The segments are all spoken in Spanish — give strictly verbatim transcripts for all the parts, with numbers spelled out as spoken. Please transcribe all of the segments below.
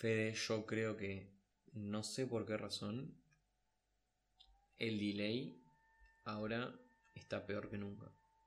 Fede, yo creo que, no sé por qué razón, el delay ahora está peor que nunca.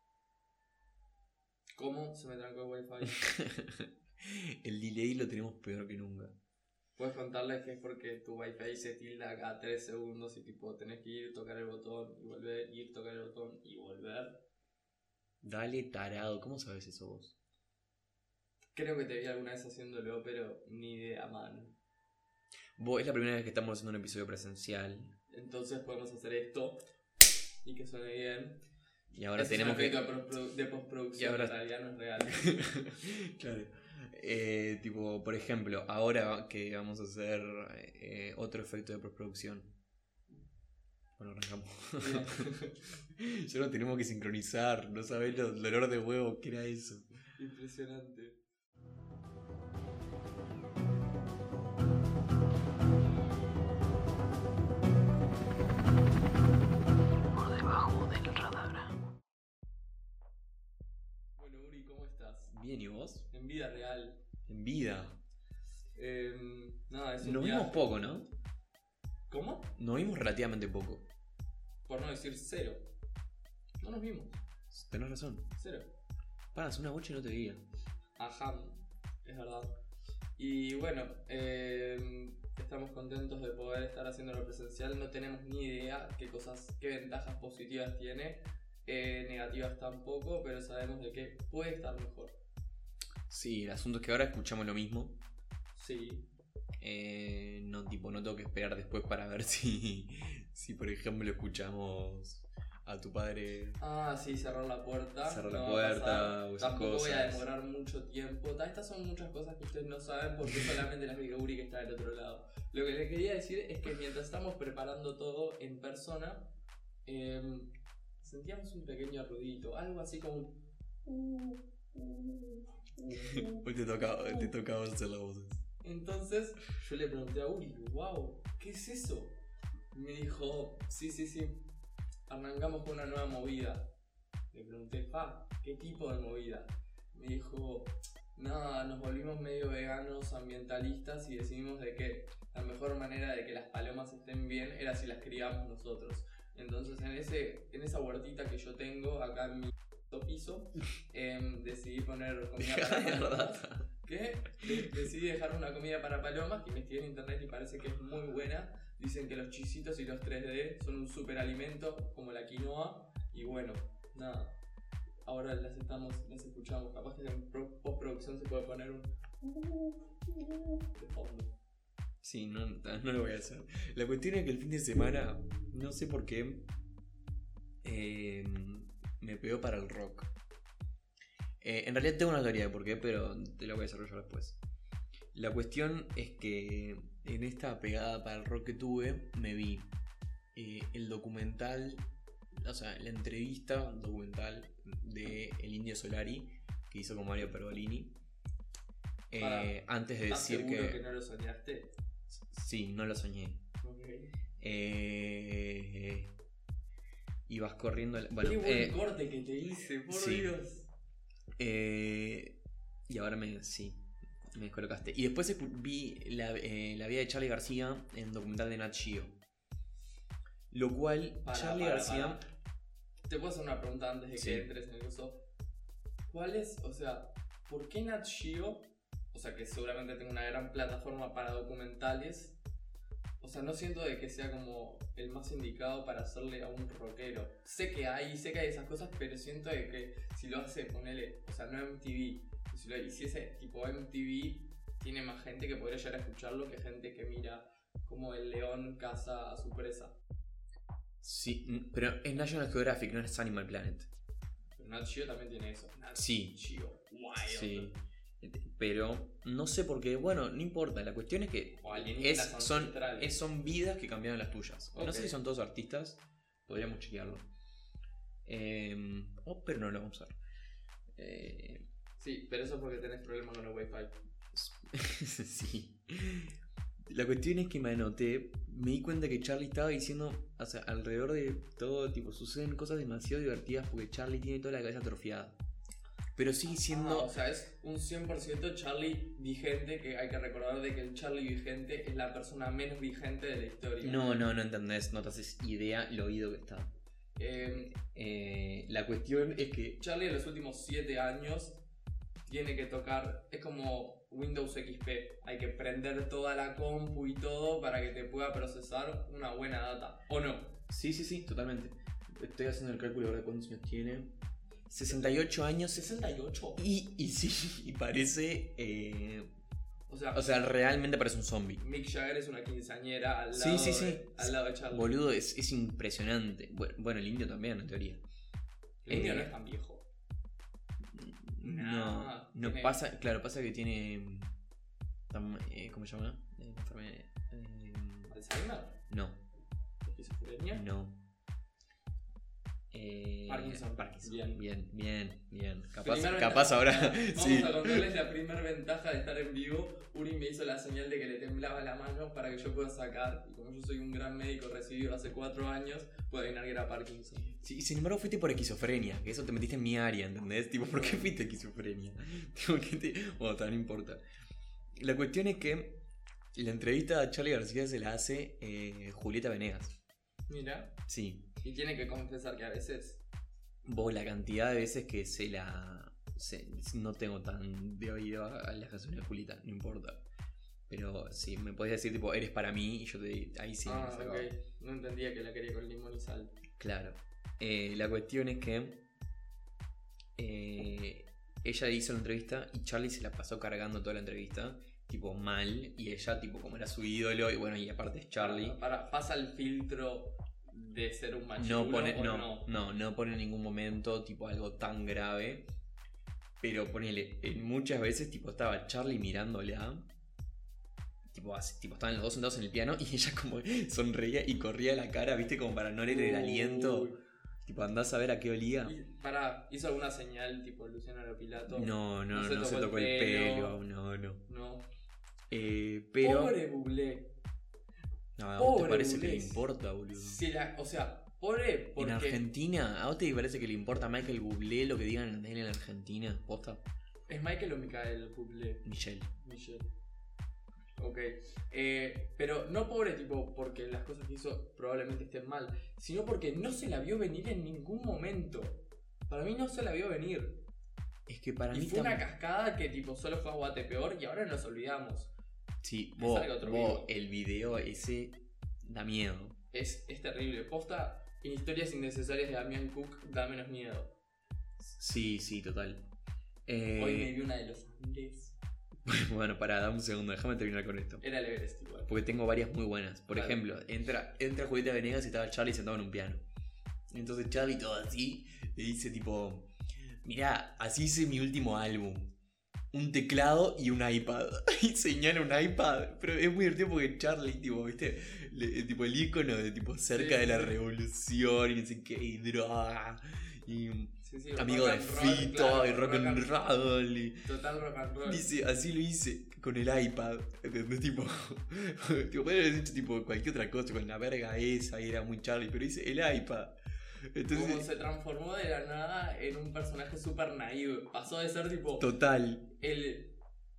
¿Cómo se me trancó el wifi? El delay lo tenemos peor que nunca. Puedes contarles que es porque tu wifi se tilda cada tres segundos y tipo tenés que ir, tocar el botón y volver, ir, tocar el botón y volver. Dale, tarado, ¿cómo sabes eso vos? Creo que te vi alguna vez haciéndolo, pero ni idea, man. Vos, es la primera vez que estamos haciendo un episodio presencial. Entonces podemos hacer esto y que suene bien. Y ahora Ese tenemos es un que... efecto de, de postproducción, Y ahora... en realidad no es real. Claro. Eh, tipo, por ejemplo, ahora que vamos a hacer eh, otro efecto de postproducción. Bueno, arrancamos. Ya lo tenemos que sincronizar. No sabés el dolor de huevo que era eso. Impresionante. Por debajo del radar. Bueno, Uri, ¿cómo estás? Bien, ¿y vos? En vida real. En vida. Eh, nada, es un Nos viaje. vimos poco, ¿no? ¿Cómo? Nos vimos relativamente poco. Por no decir cero. No nos vimos. Tenés razón. Cero. Para, hace una bocha y no te veía. Ajá, es verdad. Y bueno, eh, estamos contentos de poder estar haciéndolo presencial. No tenemos ni idea qué cosas, qué ventajas positivas tiene, eh, negativas tampoco, pero sabemos de que puede estar mejor. Sí, el asunto es que ahora escuchamos lo mismo. Sí. Eh, no, tipo, no tengo que esperar después para ver si, si por ejemplo, escuchamos a tu padre. Ah, sí, cerrar la puerta. Cerrar no la va a puerta pasar. o esas Tampoco cosas. voy a demorar mucho tiempo. Ta- Estas son muchas cosas que ustedes no saben porque solamente las vi Uri que está del otro lado. Lo que les quería decir es que mientras estamos preparando todo en persona, eh, sentíamos un pequeño ruidito, algo así como un... Hoy te toca, te toca hacer las voces. Entonces yo le pregunté a Uri, wow, ¿qué es eso? Y me dijo, sí, sí, sí, arrancamos con una nueva movida. Le pregunté, pa, ¿qué tipo de movida? Me dijo, nada, nos volvimos medio veganos, ambientalistas y decidimos de que la mejor manera de que las palomas estén bien era si las criamos nosotros. Entonces en, ese, en esa huertita que yo tengo acá en mi piso, eh, decidí poner comida para palomas. ¿Qué? De- decidí dejar una comida para palomas que investigué en internet y parece que es muy buena. Dicen que los chisitos y los tres D son un super alimento como la quinoa. Y bueno, nada. Ahora las estamos, las escuchamos. Capaz que en pro- postproducción se puede poner un de fondo. Sí, no, no lo voy a hacer. La cuestión es que el fin de semana, no sé por qué, eh, me pegó para el rock. Eh, en realidad tengo una teoría de por qué, pero te la voy a desarrollar después. La cuestión es que en esta pegada para el rock que tuve, me vi eh, el documental, o sea, la entrevista documental de El Indio Solari que hizo con Mario Pergolini. Eh, Para, antes de ¿estás decir seguro que... que no lo soñaste? Sí, no lo soñé. Okay. Eh, ibas corriendo... la- Bueno, Qué buen eh, corte que te hice, por sí. Dios. Eh, y ahora me... Sí, me descolocaste. Y después escu- vi la, eh, la vida de Charlie García en el documental de Nat Geo. Lo cual, Para, Charlie para, García... para. Te puedo hacer una pregunta antes de que Sí. entres en el uso. ¿Cuál es, o sea, por qué Nat Geo, o sea, que seguramente tenga una gran plataforma para documentales, o sea, no siento de que sea como el más indicado para hacerle a un rockero? Sé que hay, sé que hay esas cosas, pero siento de que si lo hace, ponele, o sea, no M T V, si lo hiciese tipo M T V, tiene más gente que podría llegar a escucharlo que gente que mira como el león caza a su presa. Sí, n- pero es National Geographic, no es Animal Planet. Pero Nat Geo también tiene eso. Nat Sí. Geo, wild. Sí. Pero no sé por qué, bueno, no importa. La cuestión es que O es, alienígenas son, ancestrales. es- son vidas que cambiaron las tuyas. No Ok. sé si son todos artistas, podríamos chequearlo. Eh, oh, pero no lo vamos a ver. Eh, Sí, pero eso es porque tenés problemas con el Wi-Fi. sí. La cuestión es que me anoté, me di cuenta que Charlie estaba diciendo, o sea, alrededor de todo, tipo, suceden cosas demasiado divertidas porque Charlie tiene toda la cabeza atrofiada. pero sigue siendo... Ah, o sea, es un cien por ciento Charlie vigente, que hay que recordar de que el Charlie vigente es la persona menos vigente de la historia. No, no, no entendés, no te haces idea lo oído que está. Eh, Eh, la cuestión es que... Charlie en los últimos siete años tiene que tocar, es como Windows X P, hay que prender toda la compu y todo para que te pueda procesar una buena data, ¿o no? Sí, sí, sí, totalmente. Estoy haciendo el cálculo ahora de cuántos años tiene. sesenta y ocho años. ¿sesenta y ocho? Y, y sí, y parece... eh, O sea, o sea, realmente parece un zombie. Mick Jagger es una quinceañera al lado, Sí, sí, sí. De, al lado de Charlie. Boludo, es, es impresionante. Bueno, bueno, el indio también, en teoría. El indio Eh, no es tan viejo. No, Nah, no tiene- pasa, claro, pasa que tiene... tam- eh, ¿Cómo se llama? Eh, enfermedad, eh, ¿Alzheimer? no, ¿Esquizofrenia? no. Eh, Parkinson. Parkinson. Bien. Bien, bien, bien. Capaz, Primer capaz ventaja. ahora. Vamos Sí. a contarles la primera ventaja de estar en vivo. Uri me hizo la señal de que le temblaba la mano para que yo pueda sacar. Y como yo soy un gran médico recibido hace cuatro años, puedo adivinar que era Parkinson. Sí, sin embargo fuiste por esquizofrenia, que eso te metiste en mi área, ¿entendés? Tipo, ¿por qué fuiste esquizofrenia? Tipo, ¿qué te... Bueno, tal, no importa. La cuestión es que la entrevista a Charlie García se la hace eh, Julieta Venegas. Mira. Sí. Y tiene que confesar que a veces. Vos, la cantidad de veces que se la... se- no tengo tan de oído a, a las canciones de Julieta, no importa. Pero sí, me podés decir tipo, eres para mí, y yo te ahí sí. ah, me sacaba. ok. No entendía que la quería con limón y sal. Claro. Eh, la cuestión es que eh, ella hizo la entrevista y Charlie se la pasó cargando toda la entrevista, tipo mal, y ella tipo como era su ídolo, y bueno, y aparte es Charlie. Para, pasa el filtro de ser un machirulo No pone, o no, no. no, no pone en ningún momento tipo algo tan grave. Pero ponele, en muchas veces tipo estaba Charlie mirándola. Tipo, así, tipo estaban los dos sentados en el piano y ella como sonreía y corría la cara, viste, como para no leer el aliento. Uy. Tipo, andás a ver a qué olía. Y, pará, ¿hizo alguna señal tipo Luciano Lopilato? No, no, No no se se, tocó tocó el el pelo. pelo, no, no. No. Eh, pero. Pobre Bublé. No, ¿a vos te pobre parece que Bublé. le importa, boludo? Si la, o sea, pobre porque. En Argentina, ¿a vos te parece que le importa a Michael Bublé lo que digan en él en Argentina? ¿Posta? ¿Es Michael o Michael Bublé? Michelle. Michelle. Ok. Eh, pero no pobre tipo porque las cosas que hizo probablemente estén mal, sino porque no se la vio venir en ningún momento. Para mí no se la vio venir. Es que para Y mí fue una tam- cascada que tipo solo fue a Guate peor y ahora nos olvidamos. Sí, Me vos, salga otro vos, vivo. el video ese da miedo. Es, es terrible. Posta, en historias innecesarias de Damián Cook da menos miedo. Sí, sí, total. Eh, Hoy me vi una de los Andes. Bueno, pará, dame un segundo, déjame terminar con esto. Era el Everest igual. Porque tengo varias muy buenas. Por Dale. ejemplo, entra, entra Julieta Venegas y estaba Charlie sentado en un piano. Entonces Charlie todo así le dice tipo, mirá, así hice mi último álbum. Un teclado y un iPad. Y señala un iPad. Pero es muy divertido porque Charlie, tipo, ¿viste? Le- tipo el icono de tipo cerca Sí, de la sí. revolución y no sé qué, y droga. Y Sí, sí, amigo rock de and roll, Fito claro, y rock and roll. y- Total rock and roll. Dice, así lo hice con el iPad. ¿Entendés? Tipo, tipo podría haber dicho tipo cualquier otra cosa, con la verga esa, y era muy Charlie, pero dice el iPad. Como Entonces, se transformó de la nada en un personaje super naive. Pasó de ser tipo total. el,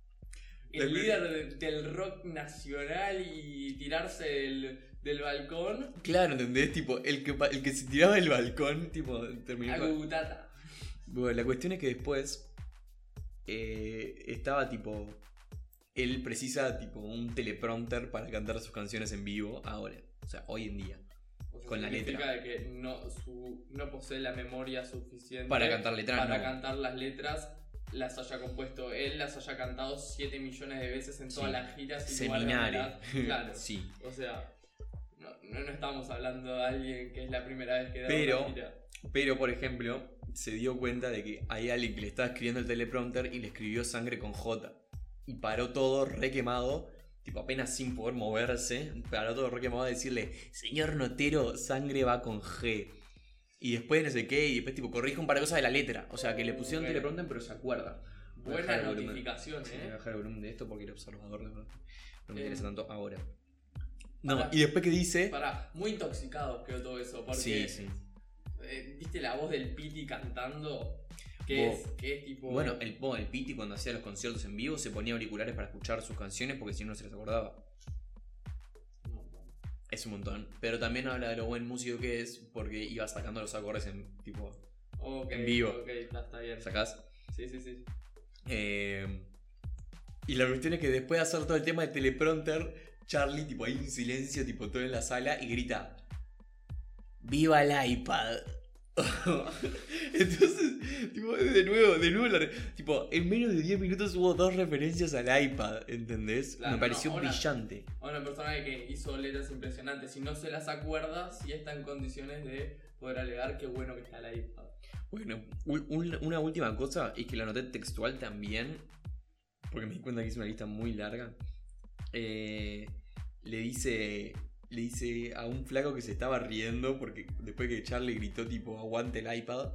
La el cu- líder de- del rock nacional y tirarse del, del balcón Claro, ¿entendés? Tipo, el que, pa- el que se tiraba del balcón, tipo, terminó. a con- Gugutata. Bueno, la cuestión es que después eh, estaba tipo. Él precisa tipo un teleprompter para cantar sus canciones en vivo ahora. O sea, hoy en día. O sea, Con la significa letra. de que no, su, no posee la memoria suficiente Para cantar letras, para no. cantar las letras, las haya compuesto él, las haya cantado siete millones de veces en todas Sí. las giras. y Seminario. lugar de verdad. Claro. Sí. O sea, no, no, no estamos hablando de alguien que es la primera vez que da Pero- una gira. Pero, por ejemplo, se dio cuenta de que hay alguien que le estaba escribiendo el teleprompter y le escribió sangre con J. Y paró todo re quemado, tipo apenas sin poder moverse, paró todo re quemado a decirle, señor notero, sangre va con G. Y después no sé qué, y después tipo corrige un par de cosas de la letra. O sea, que le pusieron Ok. teleprompter pero se acuerda. Voy a Buena bajar el volumen. notificación, Sí, voy a eh. bajar el volumen de esto porque el observador de verdad no me Eh, interesa tanto ahora. No, pará. y después que dice... Pará, muy intoxicado quedó todo eso. Porque, Sí, sí. eh, ¿viste la voz del Piti cantando? ¿Qué Vos- es? ¿Qué es tipo...? Bueno, el, vos, el Piti cuando hacía los conciertos en vivo se ponía auriculares para escuchar sus canciones porque si no no se les acordaba. Un montón. Es un montón. Pero también habla de lo buen músico que es porque iba sacando los acordes en tipo. Ok, En vivo. Ok, está, está bien. ¿Sacás? Sí, sí, sí. Eh, y la cuestión es que después de hacer todo el tema de teleprompter, Charlie, tipo, ahí en silencio, tipo, todo en la sala y grita: ¡Viva el iPad! Entonces, tipo, de nuevo, de nuevo, la re- tipo, en menos de diez minutos hubo dos referencias al iPad, ¿entendés? Claro, Me pareció no, ahora- brillante. A una persona que hizo letras impresionantes, si no se las acuerda, sí está en condiciones de poder alegar qué bueno que está el iPad. Bueno, un- un- una última cosa es que la anoté textual también, porque me di cuenta que hice una lista muy larga. Eh, le dice le dice a un flaco que se estaba riendo porque después que Charlie gritó tipo aguante el iPad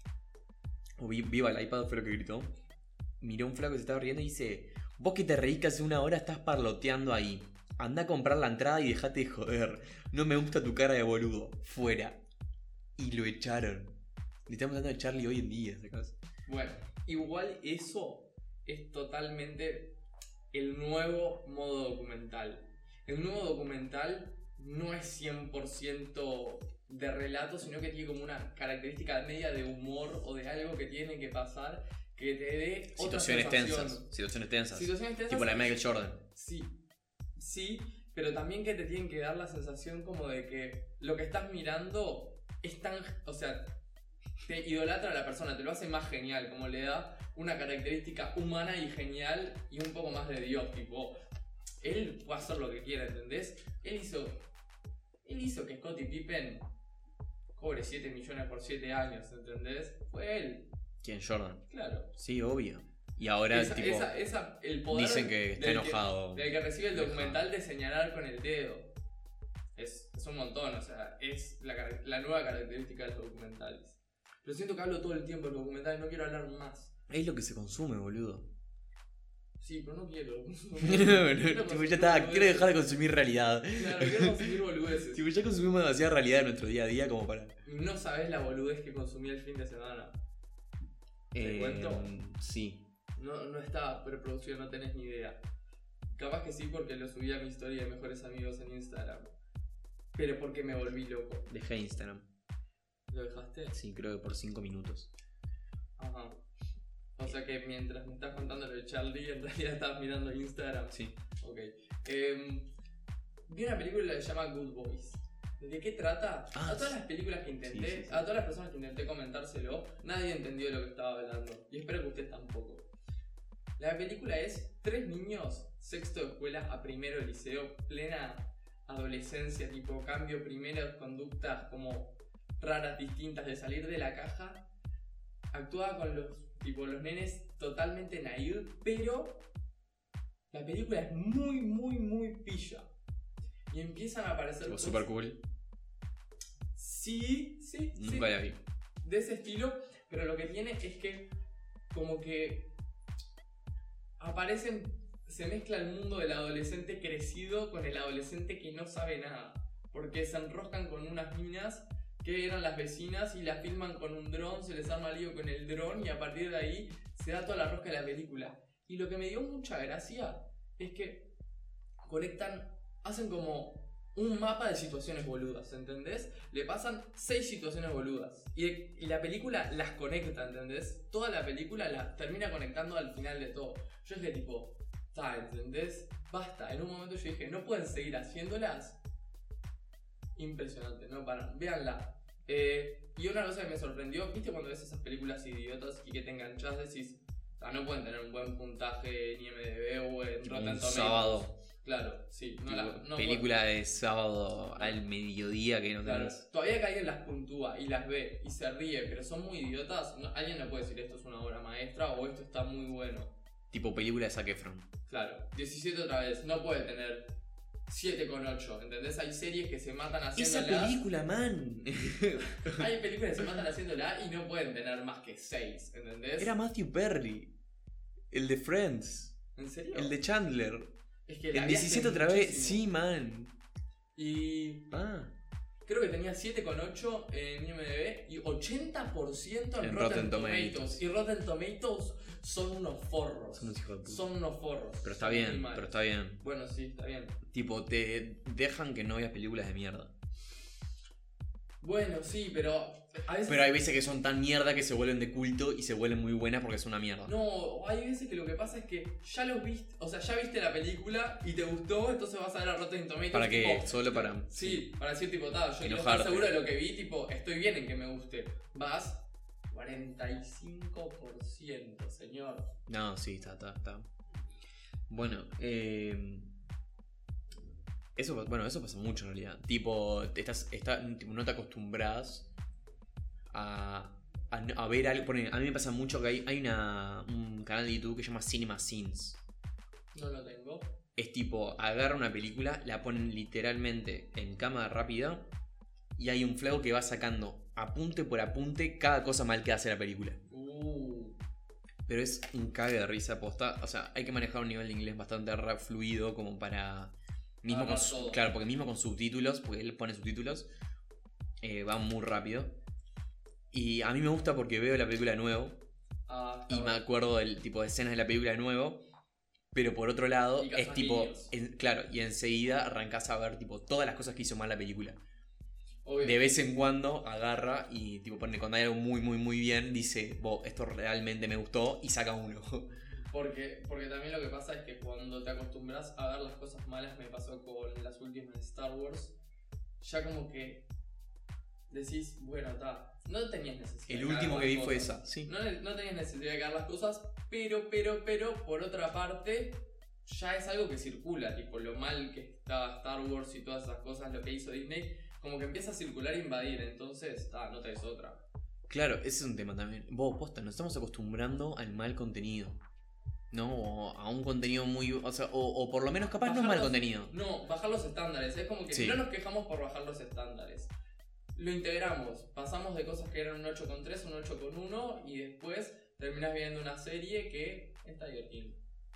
o vi- viva el iPad fue lo que gritó. Miró a un flaco que se estaba riendo y dice: vos que te reís que hace una hora estás parloteando ahí. Anda a comprar la entrada y dejate de joder. No me gusta tu cara de boludo. Fuera. Y lo echaron. Le estamos hablando de Charlie hoy en día, ¿sacás? Bueno, igual eso es totalmente el nuevo modo documental. El nuevo documental no es cien por ciento de relato, sino que tiene como una característica media de humor o de algo que tiene que pasar que te dé otra Situaciones sensación. tensas. Situaciones tensas. Situaciones tensas. Tipo la de Michael Jordan. Sí, sí, pero también que te tienen que dar la sensación como de que lo que estás mirando es tan, o sea, te idolatra a la persona, te lo hace más genial, como le da una característica humana y genial y un poco más de Dios, tipo, él puede hacer lo que quiera, ¿entendés? Él hizo, él hizo que Scottie Pippen cobre siete millones por siete años, ¿entendés? Fue él, ¿Quién? Jordan. claro. Sí, obvio. Y ahora Esa, tipo esa, esa, el poder dicen que está del enojado. del que recibe el Enojado. documental de señalar con el dedo. Es, es un montón, o sea, es la, car- la nueva característica de los documentales. Pero siento que hablo todo el tiempo de los documentales, no quiero hablar más. Es lo que se consume, boludo. Sí, pero no quiero. Tipo, ya está, quiero dejar de consumir realidad. Claro, quiero consumir boludeces. Tipo, ya consumimos demasiada realidad en nuestro día a día como para. No sabes la boludez que consumí el fin de semana. ¿Te cuento? Sí. No, no está preproducido, no tenés ni idea. Capaz que sí porque lo subí a mi historia de mejores amigos en Instagram. Pero porque me volví loco. Dejé Instagram. ¿Lo dejaste? Sí, creo que por cinco minutos. Ajá. O sea que mientras me estás contando lo de Charlie, en realidad estabas mirando Instagram. Sí. Ok. Eh, vi una película que se llama Good Boys. ¿De qué trata? Ah, a todas sí. las películas que intenté, Sí, sí, sí. a todas las personas que intenté comentárselo, nadie entendió de lo que estaba hablando. Y espero que ustedes tampoco. La película es tres niños, sexto de escuela a primero de liceo, plena adolescencia, tipo cambio, primeras conductas como raras, distintas, de salir de la caja. Actuada con los, tipo, los nenes totalmente naive, pero la película es muy, muy, muy pilla. Y empiezan a aparecer Tipo, cosas- super cool. Sí, sí, sí. Nunca la vi. De ese estilo, pero lo que tiene es que como que aparecen, se mezcla el mundo del adolescente crecido con el adolescente que no sabe nada, porque se enroscan con unas minas que eran las vecinas y las filman con un dron, se les arma lío con el dron y a partir de ahí se da toda la rosca de la película. Y lo que me dio mucha gracia es que conectan, hacen como un mapa de situaciones boludas, ¿entendés? Le pasan seis situaciones boludas y, y la película las conecta, ¿entendés? Toda la película la termina conectando al final de todo. Yo dije tipo, ta, ¿entendés? Basta. En un momento yo dije, no pueden seguir haciéndolas. Impresionante, no paran. Véanla. Eh, y una cosa que me sorprendió, ¿viste cuando ves esas películas idiotas y que te enganchás? Decís, ah, no pueden tener un buen puntaje en I M D B o en Tipo Rotten un Tomatoes. sábado. Claro, sí. No Tipo, la, no película de sábado al mediodía que no Claro, tenés. todavía que alguien las puntúa y las ve y se ríe, pero son muy idiotas, no- alguien no puede decir esto es una obra maestra o esto está muy bueno. Tipo película de Zac Efron. Claro, diecisiete otra vez, no puede tener siete con ocho, ¿entendés? Hay series que se matan Esa haciéndola. película, man. Hay películas que se matan haciéndola y no pueden tener más que seis, ¿entendés? Era Matthew Perry. El de Friends. ¿En serio? El de Chandler. Es que la El vi hace diecisiete otra vez. muchísimo. Sí, man. Y Ah. creo que tenía siete coma ocho en I M D B y ochenta por ciento en, En Rotten, Rotten Tomatoes. Tomatoes. Y Rotten Tomatoes son unos forros. Son unos hijos de puta. Son unos forros. Pero está Son muy bien, malos. pero está bien. Bueno, sí, está bien. Tipo, te dejan que no veas películas de mierda. Bueno, sí, pero a veces... Pero hay veces que son tan mierda que se vuelven de culto y se vuelven muy buenas porque es una mierda. No, hay veces que lo que pasa es que ya los viste, o sea, ya viste la película y te gustó, entonces vas a ver a Rotten Tomatoes. ¿Para qué? tipo, Solo para... Sí, para decir tipo, ta, yo quiero estar Enojarte. seguro de lo que vi, tipo, estoy bien en que me guste. Vas cuarenta y cinco por ciento, señor. No, sí, está, está, está. Bueno, eh... Eso, bueno, eso pasa mucho en realidad. Tipo, estás, está, tipo no te acostumbras a, a, a ver algo. Ponen, a mí me pasa mucho que hay, hay una, un canal de YouTube que se llama Cinema Sins. No lo tengo. Es tipo, agarra una película, la ponen literalmente en cámara rápida y hay un flaco que va sacando apunte por apunte cada cosa mal que hace la película. Uh. Pero es un cague de risa posta. O sea, hay que manejar un nivel de inglés bastante rap fluido como para... Mismo con, todo. claro, porque mismo con subtítulos, porque él pone subtítulos, eh, va muy rápido. Y a mí me gusta porque veo la película de nuevo Ah, y me acuerdo del tipo de escenas de la película de nuevo. Pero por otro lado, Y es cazas tipo, niños. en- claro, y enseguida arrancás a ver tipo todas las cosas que hizo mal la película. obvio. De vez en cuando agarra y tipo pone cuando hay algo muy muy muy bien, dice, "Bo, esto realmente me gustó", y saca uno. Porque, porque también lo que pasa es que cuando te acostumbras a ver las cosas malas, me pasó con las últimas de Star Wars, ya como que decís, bueno, ta, no tenías necesidad. El de último cagar que vi las fue cosas. esa, sí. No, ne- no tenías necesidad de cagar las cosas, pero, pero, pero, por otra parte, ya es algo que circula, tipo lo mal que estaba Star Wars y todas esas cosas, lo que hizo Disney, como que empieza a circular e invadir, entonces, ta, no te des otra. Claro, ese es un tema también. Vos, posta, nos estamos acostumbrando al mal contenido. No, o a un contenido muy... O sea, o, o por lo menos capaz no es Bajar mal los- contenido. No, bajar los estándares. Es como que Sí. no nos quejamos por bajar los estándares. Lo integramos. Pasamos de cosas que eran un ocho coma tres a un ocho coma uno y después terminas viendo una serie que está divertida.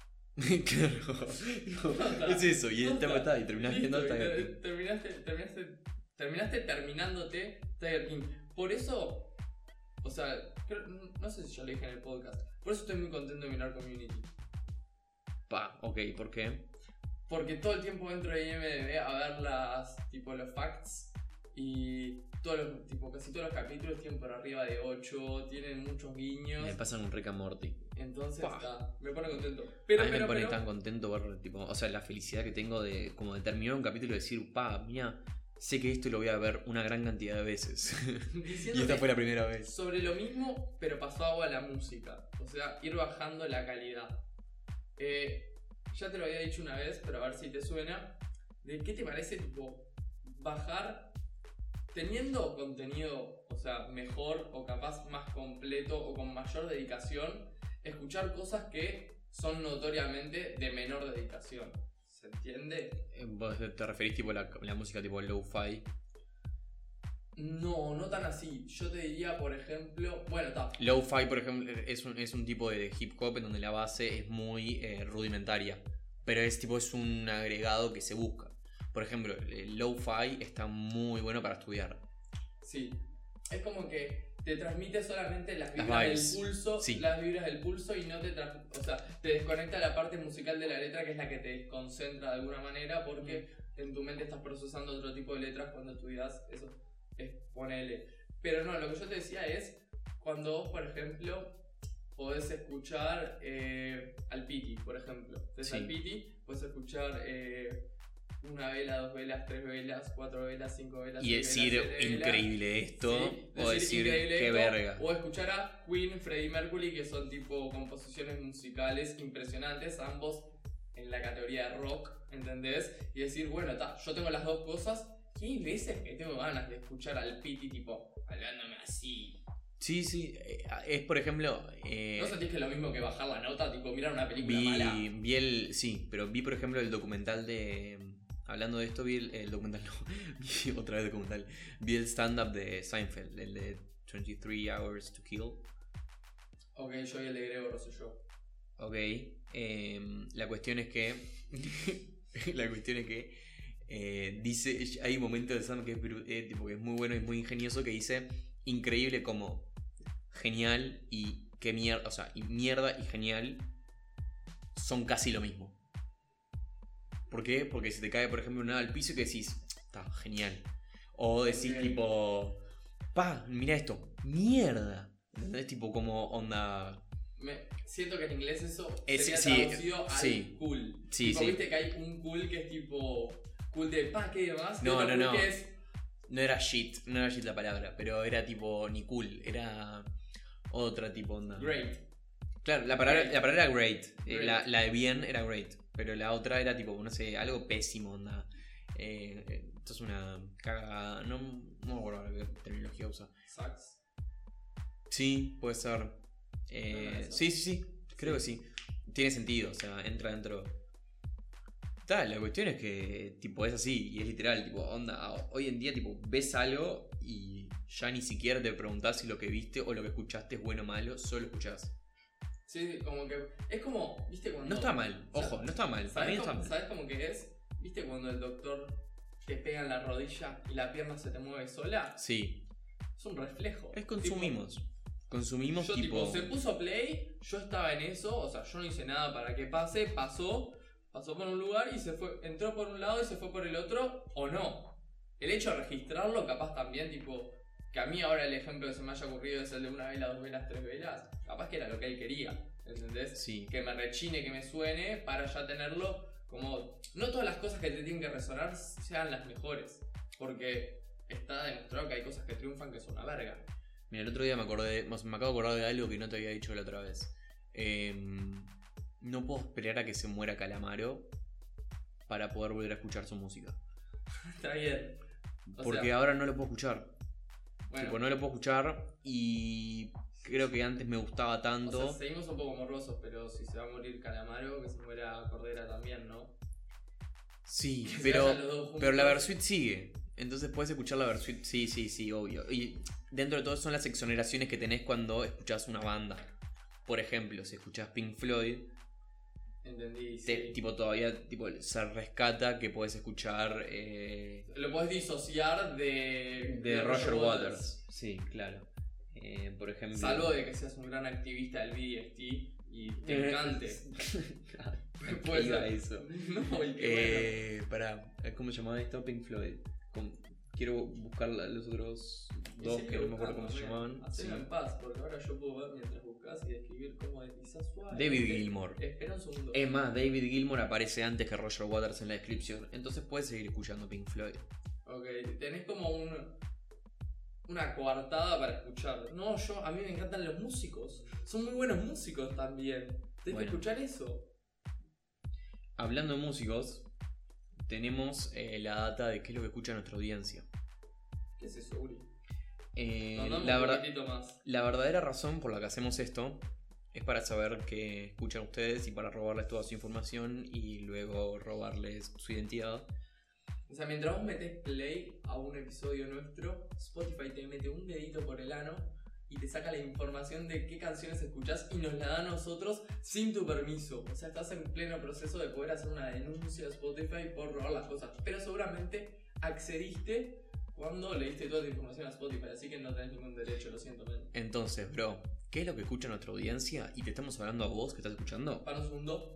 Claro. Es eso, y el tema está, y terminás viendo Listo, hasta y que... te- terminaste, terminaste, terminaste terminándote Tiger King. Por eso, o sea, creo- no sé si ya lo dije en el podcast. Por eso estoy muy contento de mirar Community. Pa, ok, ¿por qué? Porque todo el tiempo entro de I M D B a ver las, tipo, los facts y todos los, tipo, casi todos los capítulos tienen por arriba de ocho, tienen muchos guiños. Me pasan un Rick and Morty. Entonces, Pa. está, me pone contento. Pero, a mí pero, me pone pero, tan contento ver, tipo, o sea, la felicidad que tengo de como de terminar un capítulo y decir, pa, mira, sé que esto lo voy a ver una gran cantidad de veces. Y diciendo esta que fue la primera vez. sobre lo mismo, pero pasado a la música. O sea, ir bajando la calidad. Eh, ya te lo había dicho una vez, pero a ver si te suena. ¿De qué te parece, tipo, bajar teniendo contenido, o sea, mejor o capaz más completo o con mayor dedicación, escuchar cosas que son notoriamente de menor dedicación? ¿Se entiende? Eh, ¿Vos te referís tipo a la, la música tipo lo-fi? No, no tan así. Yo te diría, por ejemplo, bueno, está. Lo-fi, por ejemplo, es un, es un tipo de hip hop en donde la base es muy eh, rudimentaria. Pero es tipo, es un agregado que se busca. Por ejemplo, el lo-fi está muy bueno para estudiar. Sí. Es como que te transmite solamente las Las vibras del vibes. pulso, Sí. las vibras del pulso y no te trans- o sea, te desconecta la parte musical de la letra, que es la que te desconcentra de alguna manera, porque en tu mente estás procesando otro tipo de letras cuando estudias eso. Es ponele. Pero no, lo que yo te decía es cuando vos, por ejemplo, podés escuchar eh, al Piti, por ejemplo. Entonces Sí. al Piti podés escuchar eh, una vela, dos velas, tres velas, cuatro velas, cinco velas, Y seis decir, velas, siete velas. increíble esto, Sí, o decir, increíble qué esto, verga. O escuchar a Queen, Freddie Mercury, que son tipo composiciones musicales impresionantes, ambos en la categoría de rock, ¿entendés? Y decir, bueno, ta, yo tengo las dos cosas. Y hay veces que tengo ganas de escuchar al Piti tipo hablándome así. Sí, sí, eh, es por ejemplo... eh, ¿No sentís que es lo mismo que bajar la nota? Tipo mirar una película vi, mala. vi el... Sí, pero vi por ejemplo el documental de... Hablando de esto, vi el, el documental, no, vi otra vez documental. Vi el stand-up de Seinfeld, el de twenty-three hours to Kill. Ok, yo vi el de Gregor Rosselló. Ok, eh, la cuestión es que... la cuestión es que Eh, dice, hay un momento de Sam que es, eh, tipo, que es muy bueno y muy ingenioso que dice, increíble como genial y qué mierda, o sea, y mierda y genial son casi lo mismo. ¿Por qué? Porque si te cae, por ejemplo, nada al piso y que decís, está genial. O decís Ok. tipo, pa, mira esto, mierda. ¿Entendés? Tipo como onda... Me, siento que en inglés eso Eh, sería sí, sí, traducido al sí. cool. Sí, tipo, sí. viste que hay un cool que es tipo cool de pa, ¿qué demás? Y No, otro no, cool no. que es No era shit, no era shit la palabra, pero era tipo ni cool, era otra tipo onda. great. Claro, la palabra, Great. la palabra era great, eh, Great. La, la de bien era great, pero la otra era tipo, no sé, algo pésimo, onda. Eh, eh, esto es una cagada, no, no me acuerdo qué terminología usa. Sucks. Sí, puede ser. ¿No Eh, era eso? sí, sí, sí, creo que sí. Tiene sentido, o sea, entra dentro. Tal, la cuestión es que, tipo, es así, y es literal, tipo, onda, hoy en día, tipo, ves algo y ya ni siquiera te preguntás si lo que viste o lo que escuchaste es bueno o malo, solo escuchás. Sí, sí, como que. Es como, ¿viste cuando. No está mal, o sea, ojo, no está mal, para mí ¿Sabes no está cómo, mal. ¿Sabes cómo que es? ¿Viste cuando el doctor te pega en la rodilla y la pierna se te mueve sola? Sí, Es un reflejo. es consumimos. Consumimos Yo tipo... tipo, se puso play, yo estaba en eso, o sea, yo no hice nada para que pase, pasó, pasó por un lugar y se fue, entró por un lado y se fue por el otro, o no. El hecho de registrarlo, capaz también, tipo, que a mí ahora el ejemplo que se me haya ocurrido es el de una vela, dos velas, tres velas, capaz que era lo que él quería, ¿entendés? Sí. Que me rechine, que me suene, para ya tenerlo como... No todas las cosas que te tienen que resonar sean las mejores, porque está demostrado que hay cosas que triunfan que son una verga. Mira, el otro día me acordé, me acabo de acordar de algo que no te había dicho la otra vez. Eh, no puedo esperar a que se muera Calamaro para poder volver a escuchar su música. Está bien. O Porque sea, ahora no lo puedo escuchar. bueno, Tipo, no lo puedo escuchar y creo que antes me gustaba o tanto. sea, seguimos un poco morrosos, pero si se va a morir Calamaro, que se muera Cordera también, ¿no? Sí, Que se pero, vayan los dos juntos. pero la Versuit sigue. Entonces puedes escuchar la Versuit. Sí, sí, sí, obvio. Y dentro de todo son las exoneraciones que tenés cuando escuchás una banda. Por ejemplo, si escuchás Pink Floyd, Entendí, sí. te- tipo todavía tipo, se rescata que puedes escuchar eh, Lo podés disociar de, de Roger Waters. Sí, claro. Eh, por ejemplo. Salvo de que seas un gran activista del B D S T y te encante. Claro, Puede iba ser. eso. No, y qué Eh, pará, ¿cómo se llamaba esto? Pink Floyd. Com- Quiero buscar la- los otros bueno. dos Sí, que no me acuerdo buscando, cómo se bien. llamaban. Hacelo Sí. en paz, porque ahora yo puedo ver mientras buscas y describir cómo deslizás suave. David Gilmour. Espera un segundo. Es más, David Gilmour aparece antes que Roger Waters en la descripción. Entonces puedes seguir escuchando Pink Floyd. Ok, tenés como un, una coartada para escuchar. No, yo, a mí me encantan los músicos. Son muy buenos músicos también. Tenés Bueno. que escuchar eso. Hablando de músicos, tenemos eh, la data de qué es lo que escucha nuestra audiencia. ¿Qué es eso, Uri? Eh, Contame la, un verdad, poquitito más. la verdadera razón por la que hacemos esto es para saber qué escuchan ustedes y para robarles toda su información y luego robarles su identidad. O sea, mientras vos metés play a un episodio nuestro, Spotify te mete un dedito por el ano y te saca la información de qué canciones escuchás y nos la da a nosotros sin tu permiso. O sea, estás en pleno proceso de poder hacer una denuncia a Spotify por robar las cosas. Pero seguramente accediste cuando le diste toda tu información a Spotify, así que no tenés ningún derecho, lo siento, men. Entonces, bro, ¿qué es lo que escucha nuestra audiencia? Y te estamos hablando a vos que estás escuchando. Para un segundo.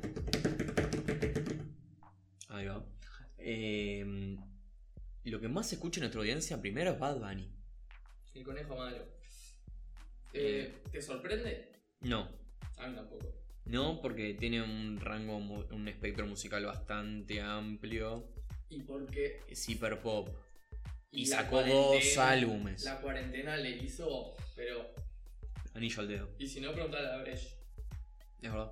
Ahí va. Eh, lo que más se escucha en nuestra audiencia primero es Bad Bunny. El conejo malo. Eh, ¿Te sorprende? No, A mí tampoco. no, porque tiene un rango, mu- un espectro musical bastante amplio. Y porque Es hiper pop. Y, la sacó dos cuarentena- álbumes. La cuarentena le hizo, pero... Anillo al dedo. Y si no, preguntale a Brecht. Es verdad.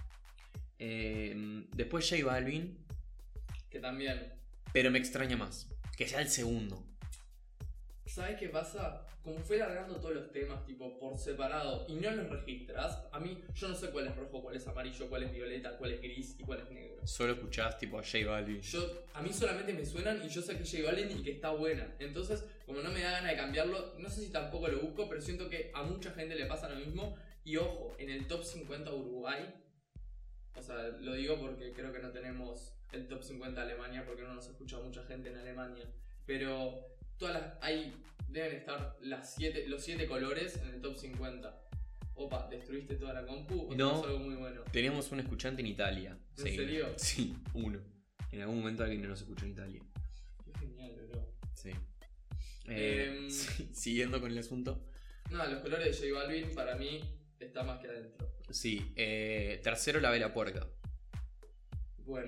Eh, después J Balvin. Que también... Pero me extraña más. Que sea el segundo. ¿Sabes qué pasa? Como fue largando todos los temas, tipo, por separado, y no los registras, a mí, yo no sé cuál es rojo, cuál es amarillo, cuál es violeta, cuál es gris y cuál es negro. Solo escuchás tipo a J Balvin. Yo, a mí solamente me suenan y yo sé que es J Balvin y que está buena. Entonces, como no me da ganas de cambiarlo, no sé si tampoco lo busco, pero siento que a mucha gente le pasa lo mismo. Y ojo, en el top cincuenta Uruguay, o sea, lo digo porque creo que no tenemos el top cincuenta de Alemania porque no nos escucha mucha gente en Alemania. Pero todas las, hay, deben estar las siete, los siete colores en el top cincuenta. Opa, ¿destruiste toda la compu? ¿O No, es algo muy bueno? Teníamos un escuchante en Italia. ¿En Sí. serio? Sí, uno. En algún momento alguien no nos escuchó en Italia. Qué genial, bro. Sí. Eh, Em, sí, siguiendo con el asunto. No, los colores de J Balvin para mí está más que adentro. Sí, eh, tercero la vela puerca. Bueno.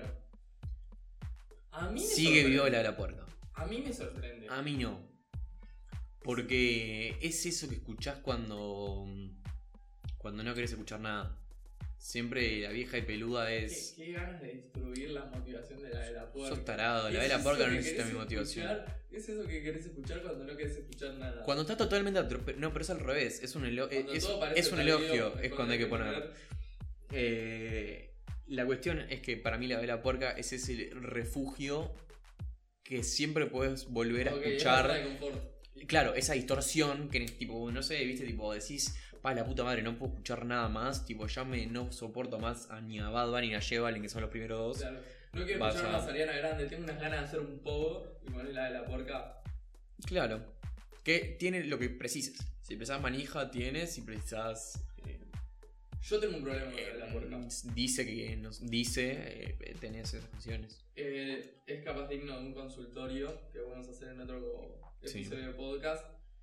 A mí me Sigue sorprende. vivo la vela puerca. A mí me sorprende. A mí no. Porque es eso que escuchás cuando. Cuando no querés escuchar nada. Siempre la vieja y peluda ¿Qué, es. qué ganas de destruir la motivación de la de la puerca. Sos tarado, la ¿Es vela eso puerca no que necesita mi querés motivación. escuchar? Es eso que querés escuchar cuando no querés escuchar nada. Cuando estás totalmente atrope... No, pero es al revés. Es un, elo... Cuando es, todo parece es un perdido, elogio. Es cuando hay que poner. Eh, la cuestión es que para mí la vela puerca es ese refugio que siempre puedes volver a Ok, escuchar. es la zona de confort. Claro, esa distorsión que tipo, no sé, viste, tipo, decís, pa la puta madre, no puedo escuchar nada más, tipo, ya me no soporto más a ni a Bad Bunny ni a J Balvin, que son los primeros dos. Claro. No quiero Vas escuchar a- más Ariana Grande, tengo unas ganas de hacer un pogo y poner la de la puerca. Claro. Que tiene lo que precises. Si precisas manija, tienes, si precisas. eh, Yo tengo un problema con la de eh, la puerca. dice que nos dice, eh, tenés esas canciones. Eh, es capaz digno de un consultorio que vamos a hacer en otro Sí. episodio de podcast.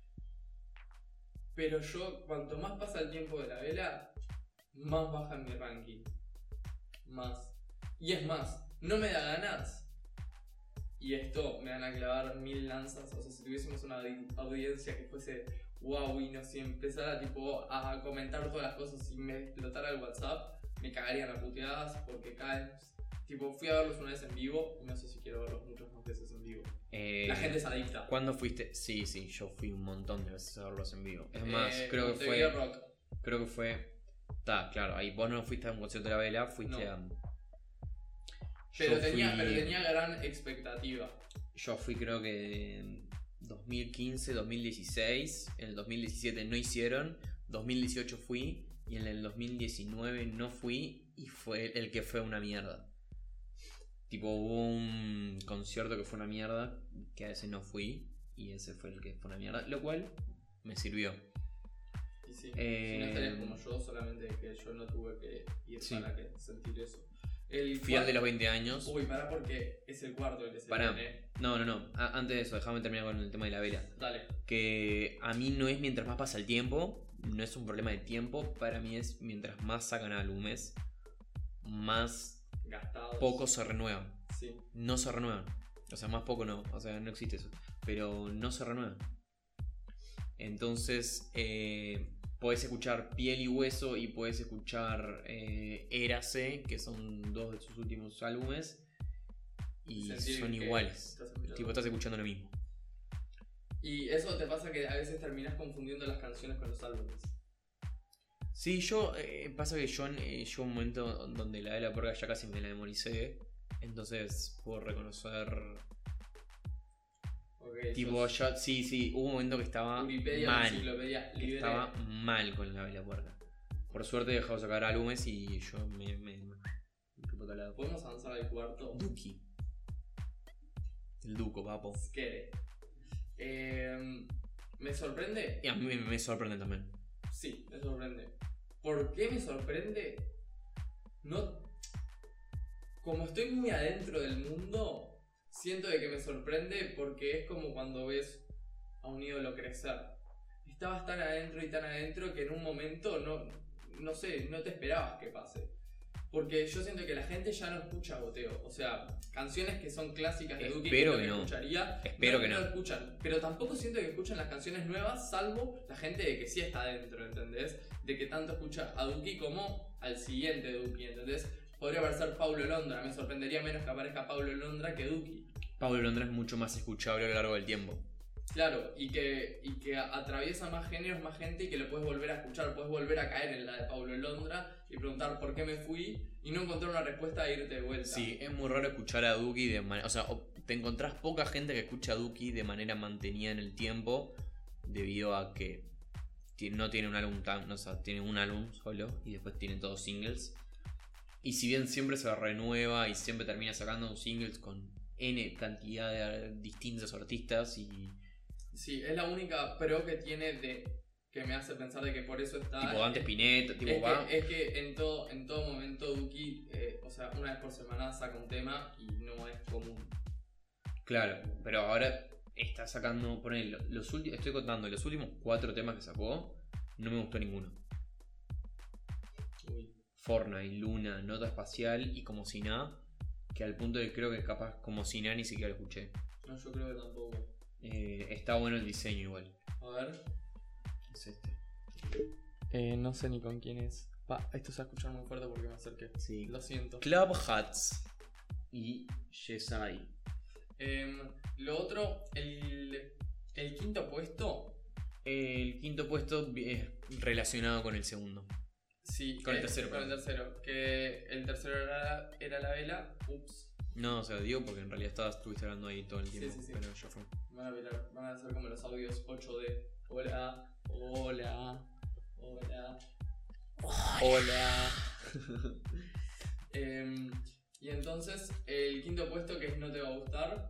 Pero yo, cuanto más pasa el tiempo de la vela, más baja en mi ranking. Más. Y es más, no me da ganas. Y esto me van a clavar mil lanzas. O sea, si tuviésemos una audi- audiencia que fuese wow y no si empezara tipo a comentar todas las cosas y me explotara el WhatsApp, me cagarían a puteadas porque caen. Tipo, fui a verlos una vez en vivo y no sé si quiero verlos muchas más veces en vivo. Eh, La gente es adicta. ¿Cuándo fuiste? Sí, sí, yo fui un montón de veces a verlos en vivo. Es más, Eh, creo que Montevideo fue. Rock. Creo que fue. Está, claro, ahí vos no fuiste a un concierto de la vela, fuiste No. a. Pero Yo tenía, fui- pero tenía gran expectativa. Yo fui creo que en dos mil quince, dos mil dieciséis, en el dos mil diecisiete no hicieron, dos mil dieciocho fui y en el dos mil diecinueve no fui y fue el que fue una mierda. Tipo hubo un concierto que fue una mierda, que a ese no fui y ese fue el que fue una mierda, lo cual me sirvió. Y sí, Eh, si no estarías como yo, solamente que yo no tuve que ir Sí. para que sentir eso. El Fui al de cuarto- los veinte años. Uy, pará porque es el cuarto el que se Pará. viene. No, no, no. A- antes de eso, déjame terminar con el tema de la vela. Dale. Que a mí no es mientras más pasa el tiempo, no es un problema de tiempo, para mí es mientras más sacan álbumes, más Gastados. poco se renuevan. Sí. No se renuevan. O sea, más poco no, o sea, no existe eso. Pero no se renuevan. Entonces, eh, podés escuchar Piel y Hueso y podés escuchar eh, Érase, que son dos de sus últimos álbumes, y Sentir son que iguales. estás escuchando. Tipo, estás escuchando lo mismo. Y eso te pasa que a veces terminás confundiendo las canciones con los álbumes. Sí, yo, eh, pasa que yo eh, llegó un momento donde la de la porca ya casi me la memoricé, entonces puedo reconocer, Ok, tipo, sos yo, sí, sí, hubo un momento que estaba Wikipedia, mal, enciclopedia que libre. estaba mal con la de la puerca. Por suerte he dejado de sacar álbumes y yo me... me, me fui por otro lado. ¿Podemos avanzar al cuarto? Duki. El Duco, papo. Skere. Eh, ¿Me sorprende? Y a mí me, me sorprende también. Sí, me sorprende. ¿Por qué me sorprende? No. Como estoy muy adentro del mundo, siento de que me sorprende porque es como cuando ves a un ídolo crecer. Estabas tan adentro y tan adentro que en un momento no, no sé, no te esperabas que pase. Porque yo siento que la gente ya no escucha goteo. O sea, canciones que son clásicas de Duki Espero que, que es lo no. escucharía, Espero que no. lo escuchan. Pero tampoco siento que escuchan las canciones nuevas, salvo la gente de que sí está adentro, ¿entendés? De que tanto escucha a Duki como al siguiente Duki, ¿entendés? Podría aparecer Paulo Londra, me sorprendería menos que aparezca Paulo Londra que Duki. Pablo Londra es mucho más escuchable a lo largo del tiempo. Claro, y que, y que atraviesa más géneros, más gente y que lo puedes volver a escuchar, puedes volver a caer en la de Paulo Londra y preguntar por qué me fui y no encontrar una respuesta e irte de vuelta. Sí, es muy raro escuchar a Duki de manera... O sea, o- te encontrás poca gente que escucha a Duki de manera mantenida en el tiempo debido a que ti- no tiene un álbum tan... O sea, tiene un álbum solo y después tiene todos singles. Y si bien siempre se renueva y siempre termina sacando singles con N cantidad de distintos artistas y... Sí, es la única pro que tiene de que me hace pensar de que por eso está... Tipo Dante Spinetta, tipo es va... que, es que en todo, en todo momento Duki, eh, o sea, una vez por semana saca un tema y no es común. Claro, pero ahora está sacando, ponele, los últimos, estoy contando, los últimos cuatro temas que sacó, no me gustó ninguno. Uy. Fortnite, Luna, Nota Espacial y Como Si Nada, que al punto de que creo que capaz Como Si Nada ni siquiera lo escuché. No, yo creo que tampoco. Eh, está bueno el diseño igual. A ver. Es este. Eh, no sé ni con quién es. Pa, esto se va a escuchar muy fuerte porque me acerqué. Sí. Lo siento. Club Hats y Yesai. Eh, lo otro, el, el quinto puesto. El quinto puesto es relacionado con el segundo. Sí, Con el eh, tercero, Con el perdón. tercero. Que el tercero era, era la vela. Ups. No, o sea, digo porque en realidad estabas, estuviste hablando ahí todo el tiempo. Sí, sí, sí. Pero ya fue. Van a, mirar, van a hacer como los audios ocho D. Hola, hola, hola, hola. Em, y entonces, el quinto puesto que es No Te Va a Gustar.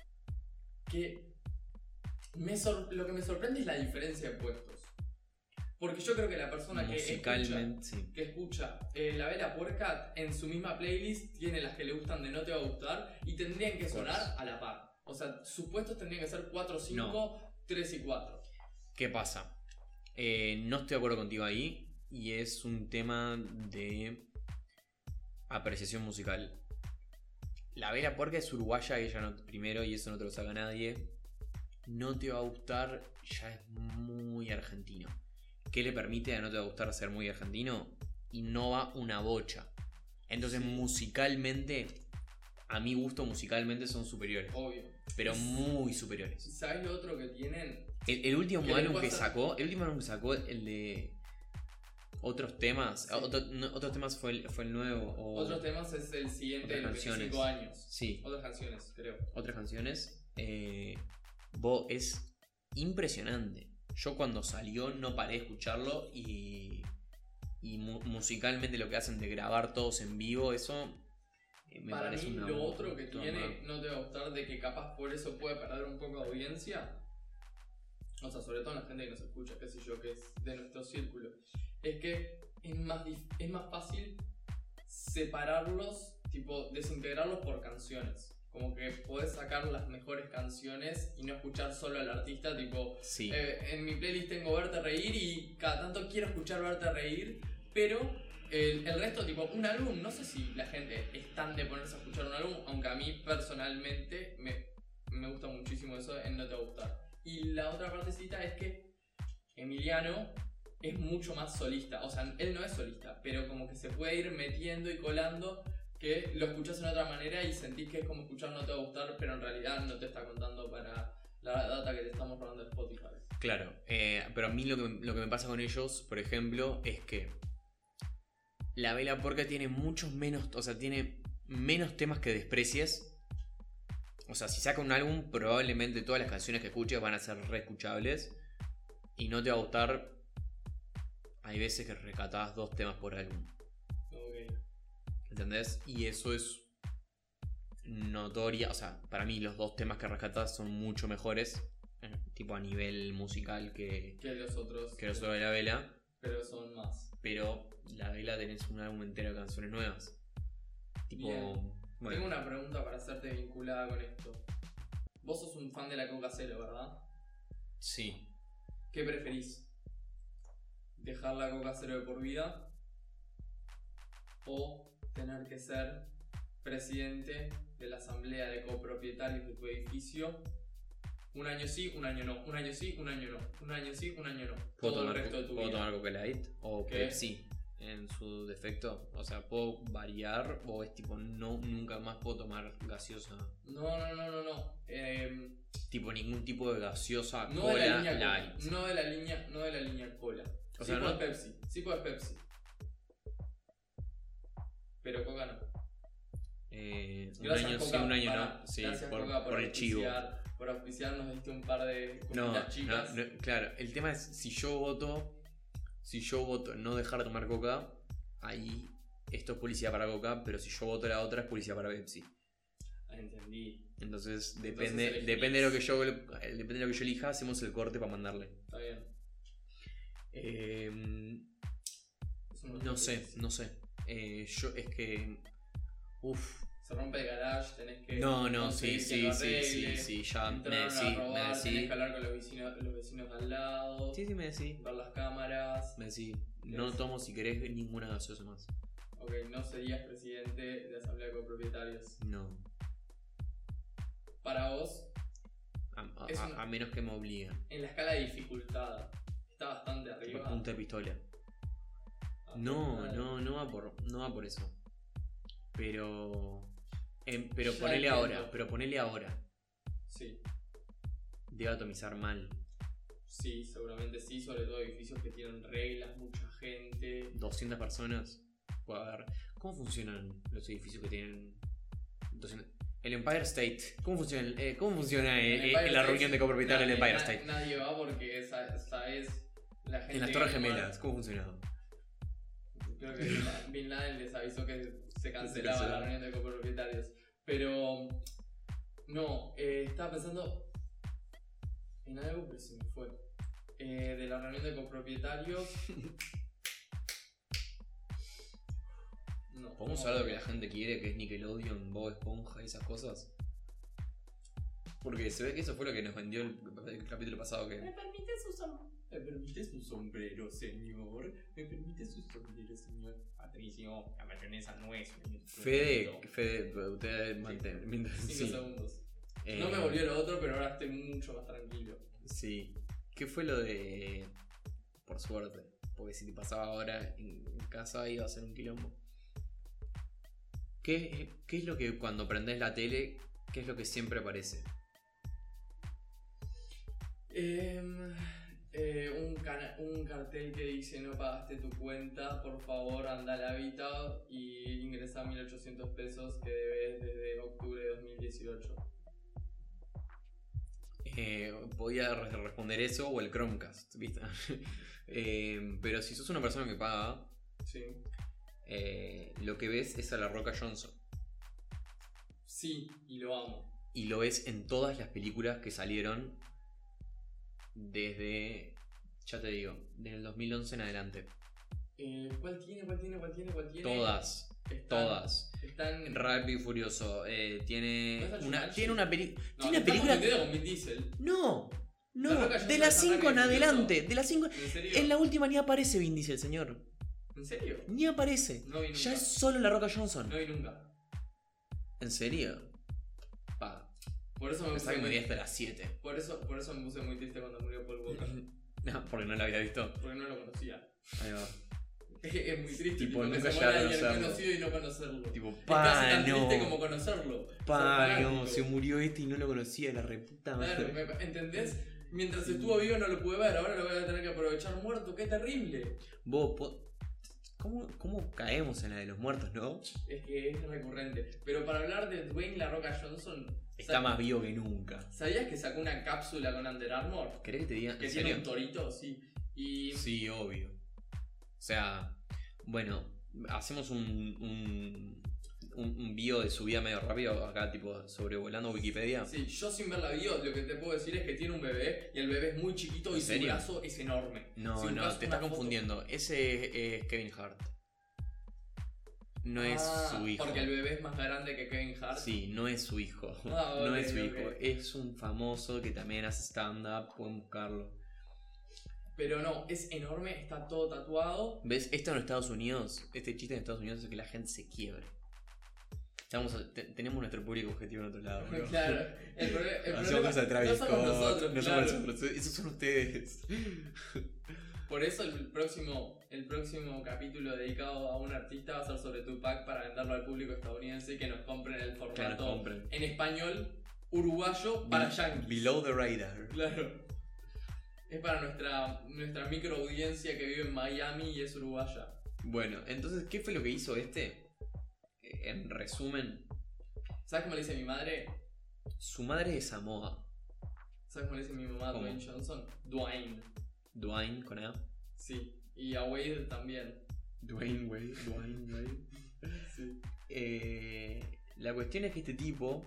Que me sor- lo que me sorprende es la diferencia de puestos. Porque yo creo que la persona que escucha, Musicalmente, sí. que escucha eh, La Vela Puerca en su misma playlist tiene las que le gustan de No Te Va a Gustar y tendrían que sonar a la par. O sea, sus puestos tendrían que ser cuatro, cinco, tres y cuatro. ¿Qué pasa? Eh, no estoy de acuerdo contigo ahí y es un tema de apreciación musical. La Vela Puerca es uruguaya y ella no, primero, y eso no te lo saca nadie. No Te Va a Gustar ya es muy argentino. ¿Qué le permite a No Te Va a Gustar ser muy argentino? Innova una bocha. Entonces, musicalmente, a mi gusto, musicalmente son superiores. Obvio. Pero muy superiores. ¿Sabes lo otro que tienen? El, el último ¿Qué le álbum que pasa? sacó, el último álbum que sacó, el de otros temas, Sí. otro- no, otros temas fue el, fue el nuevo. O Otros temas es el siguiente de otras los canciones. veinticinco años. Sí, Otras canciones, creo. otras canciones. Eh, Bo, es impresionante. Yo cuando salió no paré de escucharlo y, y mu- musicalmente lo que hacen de grabar todos en vivo, eso eh, me Para parece mí, una lo otro que puta tiene, madre. no te va a gustar, de que capaz por eso puede perder un poco de audiencia. O sea, sobre todo la gente que nos escucha, qué sé yo, que es de nuestro círculo. Es que es más, dif- es más fácil separarlos, tipo, desintegrarlos por canciones. Como que podés sacar las mejores canciones y no escuchar solo al artista, tipo, Sí, eh, en mi playlist tengo Verte Reír y cada tanto quiero escuchar Verte Reír, pero el, el resto, tipo, un álbum, no sé si la gente es tan de ponerse a escuchar un álbum, aunque a mí personalmente me, me gusta muchísimo eso en No Te Va a Gustar. Y la otra partecita es que Emiliano es mucho más solista, o sea, él no es solista, pero como que se puede ir metiendo y colando, que lo escuchás de otra manera y sentís que es como escuchar No Te Va a Gustar, pero en realidad no te está contando para la data que te estamos robando de Spotify. claro. Eh, pero a mí lo que, lo que me pasa con ellos, por ejemplo, es que La Vela Puerca tiene muchos menos, o sea, tiene menos temas que desprecies. O sea, si saca un álbum, probablemente todas las canciones que escuches van a ser reescuchables. Y No Te Va a Gustar. Hay veces que rescatás dos temas por álbum. Ok. ¿Entendés? Y eso es notoria. O sea, para mí los dos temas que rescatás son mucho mejores. eh, Tipo a nivel musical que, Que los otros. que los otros de La Vela. Pero son más. Pero La Vela tenés un álbum entero de canciones nuevas. Tipo. Bien. Bueno, Tengo una pregunta para hacerte vinculada con esto. Vos sos un fan de la Coca Cero, ¿verdad? sí. ¿Qué preferís? ¿Dejar la Coca Cero de por vida? ¿O tener que ser presidente de la asamblea de copropietarios de tu edificio? Un año sí, un año no. Un año sí, un año no. Un año sí, un año no. ¿Puedo Todo tomar, el resto de tu ¿puedo vida. tomar Coca Light? ¿O ¿Qué? Pepsi? En su defecto. O sea, ¿puedo variar? ¿O es tipo, no, nunca más puedo tomar gaseosa? No, no, no, no, no. Eh, Tipo, ningún tipo de gaseosa, no cola, de la línea cola. light. No de la línea, no de la línea cola. O sí sea, puedes no- Pepsi. Sí puedes Pepsi. Pero Coca no. Eh, un Gracias, año sí, Coca, un año para- no. Sí, gracias, por, Coca, por, por el chivo. auspiciar, por auspiciar nos diste un par de No, cositas no, chicas. no, claro, el tema es si yo voto, si yo voto no dejar de tomar coca, ahí esto es publicidad para Coca, pero si yo voto la otra es publicidad para Pepsi. Entendí. Entonces, Entonces depende, elegís. depende de lo que yo eh, depende de lo que yo elija, hacemos el corte para mandarle. Está bien. Eh, Es un no sé, montón. no sé. Eh, yo es que. Uff. Se rompe el garage, tenés que. No, no, sí, conseguir que sí, lo sí, arregle, sí, sí, ya me entraron decí, a me robar, tenés decí. que hablar con los vecinos, los vecinos de al lado, Sí, sí, me decí. ver las cámaras. Me decí. No Yes. tomo si querés ninguna gaseosa más. Ok, no serías presidente de asamblea de copropietarios. No. Para vos, A, a- Es a- una- a menos que me obliguen. en la escala de dificultad, está bastante Tipo arriba. punta de pistola. Ah, No, vale. no, no va por, no va por eso. Pero. em, pero Ya ponele entiendo. ahora, pero ponele ahora. Sí, Debe atomizar mal. sí, seguramente sí, sobre todo edificios que tienen reglas, mucha gente. doscientas personas. Puede haber. ¿Cómo funcionan los edificios que tienen doscientas? El Empire State. ¿Cómo funciona, el- eh, ¿cómo funciona eh, El eh, Empire la State, reunión de copropietarios del nadie- Empire na- State? Nadie va porque sa- sabes la gente. En las que Torres va- Gemelas, ¿cómo funciona? Creo que Bin La- Bin Laden les avisó que se cancelaba cancelaba. la reunión de copropietarios. Pero. No, eh, estaba pensando en algo, pero se me fue. Eh, de la reunión de copropietarios. No. ¿Podemos no, hablar de lo que la gente quiere, que es Nickelodeon, Bob Esponja y esas cosas? Porque se ve que eso fue lo que nos vendió el, el capítulo pasado. Que... ¿Me permites un sombrero? ¿Me permites un sombrero, señor? ¿Me permites un sombrero, señor? Patricio, la mayonesa no es un Fede, instrumento. Fede, usted mantén. mientras- Cinco sí. segundos. Eh, No me volvió lo otro, pero ahora estoy mucho más tranquilo. Sí. ¿Qué fue lo de.? Por suerte. Porque si te pasaba ahora en casa iba a ser un quilombo. ¿Qué, qué es lo que cuando prendés la tele, qué es lo que siempre aparece? Em, eh, un, cana- un cartel que dice no pagaste tu cuenta, por favor anda al hábitat y ingresa mil ochocientos pesos que debes desde octubre de dos mil dieciocho. Eh, podía re- responder eso o el Chromecast, ¿viste? Eh, pero si sos una persona que paga, Sí. eh, lo que ves es a La Roca Johnson. Sí, y lo amo. Y lo ves en todas las películas que salieron desde, ya te digo, desde el dos mil once en adelante. Eh, ¿Cuál tiene? ¿Cuál tiene? ¿Cuál tiene? ¿Cuál tiene? Todas, Están- todas. Están. Rápido y Furioso. eh, tiene, ¿No es el una, Jumanji? tiene una película. No, tiene una estamos película. confundidos con Vin Diesel. No, La no. Roca Johnson De las está cinco en Rápido y Furioso. adelante. De las cinco. ¿En serio? En la última ni aparece Vin Diesel, señor. ¿En serio? Ni aparece. No vi nunca. Ya es solo La Roca Johnson. No vi nunca. ¿En serio? Pa. Por eso me Pensaba puse que me muy, di hasta las siete. por eso, por eso me puse muy triste cuando murió Paul Walker. No, porque no la había visto. Porque no lo conocía. Ahí va. Es, es muy triste, Tipo, tipo, que nunca se llegar a muera alguien conocerlo. conocido y no conocerlo. Tipo, Es casi pa, tan triste no. como conocerlo. Pa, Ser no, fanático. se murió este y no lo conocía, la reputa Claro, madre. me- ¿entendés? Mientras estuvo vivo no lo pude ver, ahora lo voy a tener que aprovechar muerto, qué terrible. Vos, po- ¿cómo, ¿cómo caemos en la de los muertos, no? Es que es recurrente. Pero para hablar de Dwayne La Roca Johnson, Está ¿sab- más vivo que nunca. ¿sabías que sacó una cápsula con Under Armour? ¿Querés que te diga? Que ¿En tiene serio? un torito, sí. Y Sí, obvio. O sea, bueno, hacemos un, un, un, un bio de su vida medio rápido, acá tipo sobrevolando Wikipedia. sí, yo sin ver la video, lo que te puedo decir es que tiene un bebé y el bebé es muy chiquito y ¿En su serio? brazo es enorme. No, Si no, buscas te una estás foto- confundiendo. Ese es Kevin Hart. No es Ah, su hijo. Porque el bebé es más grande que Kevin Hart. Sí, no es su hijo. Ah, no ok, es su ok. hijo. Es un famoso que también hace stand-up. Pueden buscarlo. Pero no, es enorme, está todo tatuado. ¿Ves? Esto en Estados Unidos, este chiste en Estados Unidos hace que la gente se quiebre. Estamos a- te- tenemos nuestro público objetivo en otro lado. ¿no? Claro, el, proble- el Hacemos problema a Travis no somos Scott, nosotros, no claro. somos nosotros, esos son ustedes. Por eso el próximo, el próximo capítulo dedicado a un artista va a ser sobre Tupac para venderlo al público estadounidense y que nos compren el Que nos formato compren. en español uruguayo para Be- yankees. Below the radar. Claro. Es para nuestra, nuestra micro audiencia que vive en Miami y es uruguaya. Bueno, entonces, ¿qué fue lo que hizo este? Eh, En resumen, ¿Sabes cómo le dice mi madre? su madre es Samoa. ¿Sabes cómo le dice mi mamá a ¿Cómo? Dwayne Johnson? Dwayne. Dwayne con A. Sí. Y a Wade también. Dwayne Wade, Dwayne Wade. Sí. Eh, la cuestión es que este tipo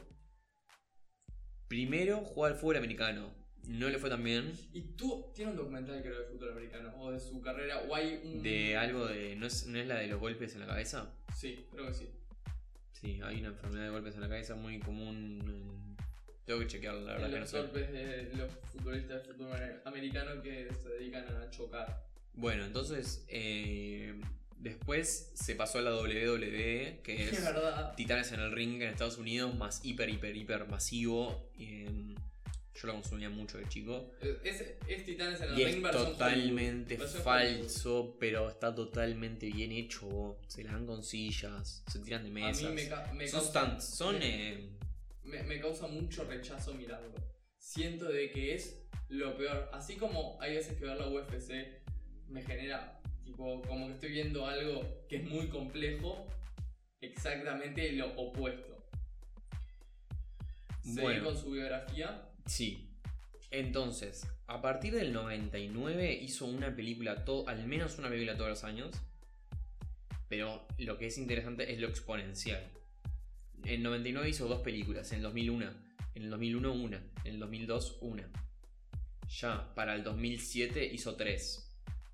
primero jugó al fútbol americano. No le fue tan bien. Y tú, tiene un documental creo de fútbol americano, o de su carrera, o hay un... De algo de... ¿No es, no es la de los golpes en la cabeza? Sí, creo que sí. Sí, hay una enfermedad de golpes en la cabeza muy común. en- Tengo que chequearla, la verdad En que no los sé. golpes de los futbolistas de fútbol americano que se dedican a chocar. Bueno, entonces... eh, después se pasó a la W W E, que Es es verdad. Titanes en el Ring en Estados Unidos, más hiper, hiper, hiper masivo. eh, yo lo consumía mucho de chico. Es, es Titanes en el Y Ring es versión totalmente Hollywood, versión falso, pero está totalmente bien hecho. Se la dan con sillas, se tiran de Hollywood. A mesas. mí me, ca- me son causa, stunts, son... me, eh, me- me causa mucho rechazo mirarlo. Siento de que es lo peor. Así como hay veces que ver la U F C me genera, tipo, como que estoy viendo algo que es muy complejo, exactamente lo opuesto. Seguir Bueno. con su biografía. Sí. Entonces, a partir del noventa y nueve hizo una película, to- al menos una película todos los años. Pero lo que es interesante es lo exponencial. En el noventa y nueve hizo dos películas, en el dos mil uno. En el dos mil uno una, en el dos mil dos una. Ya para el dos mil siete hizo tres.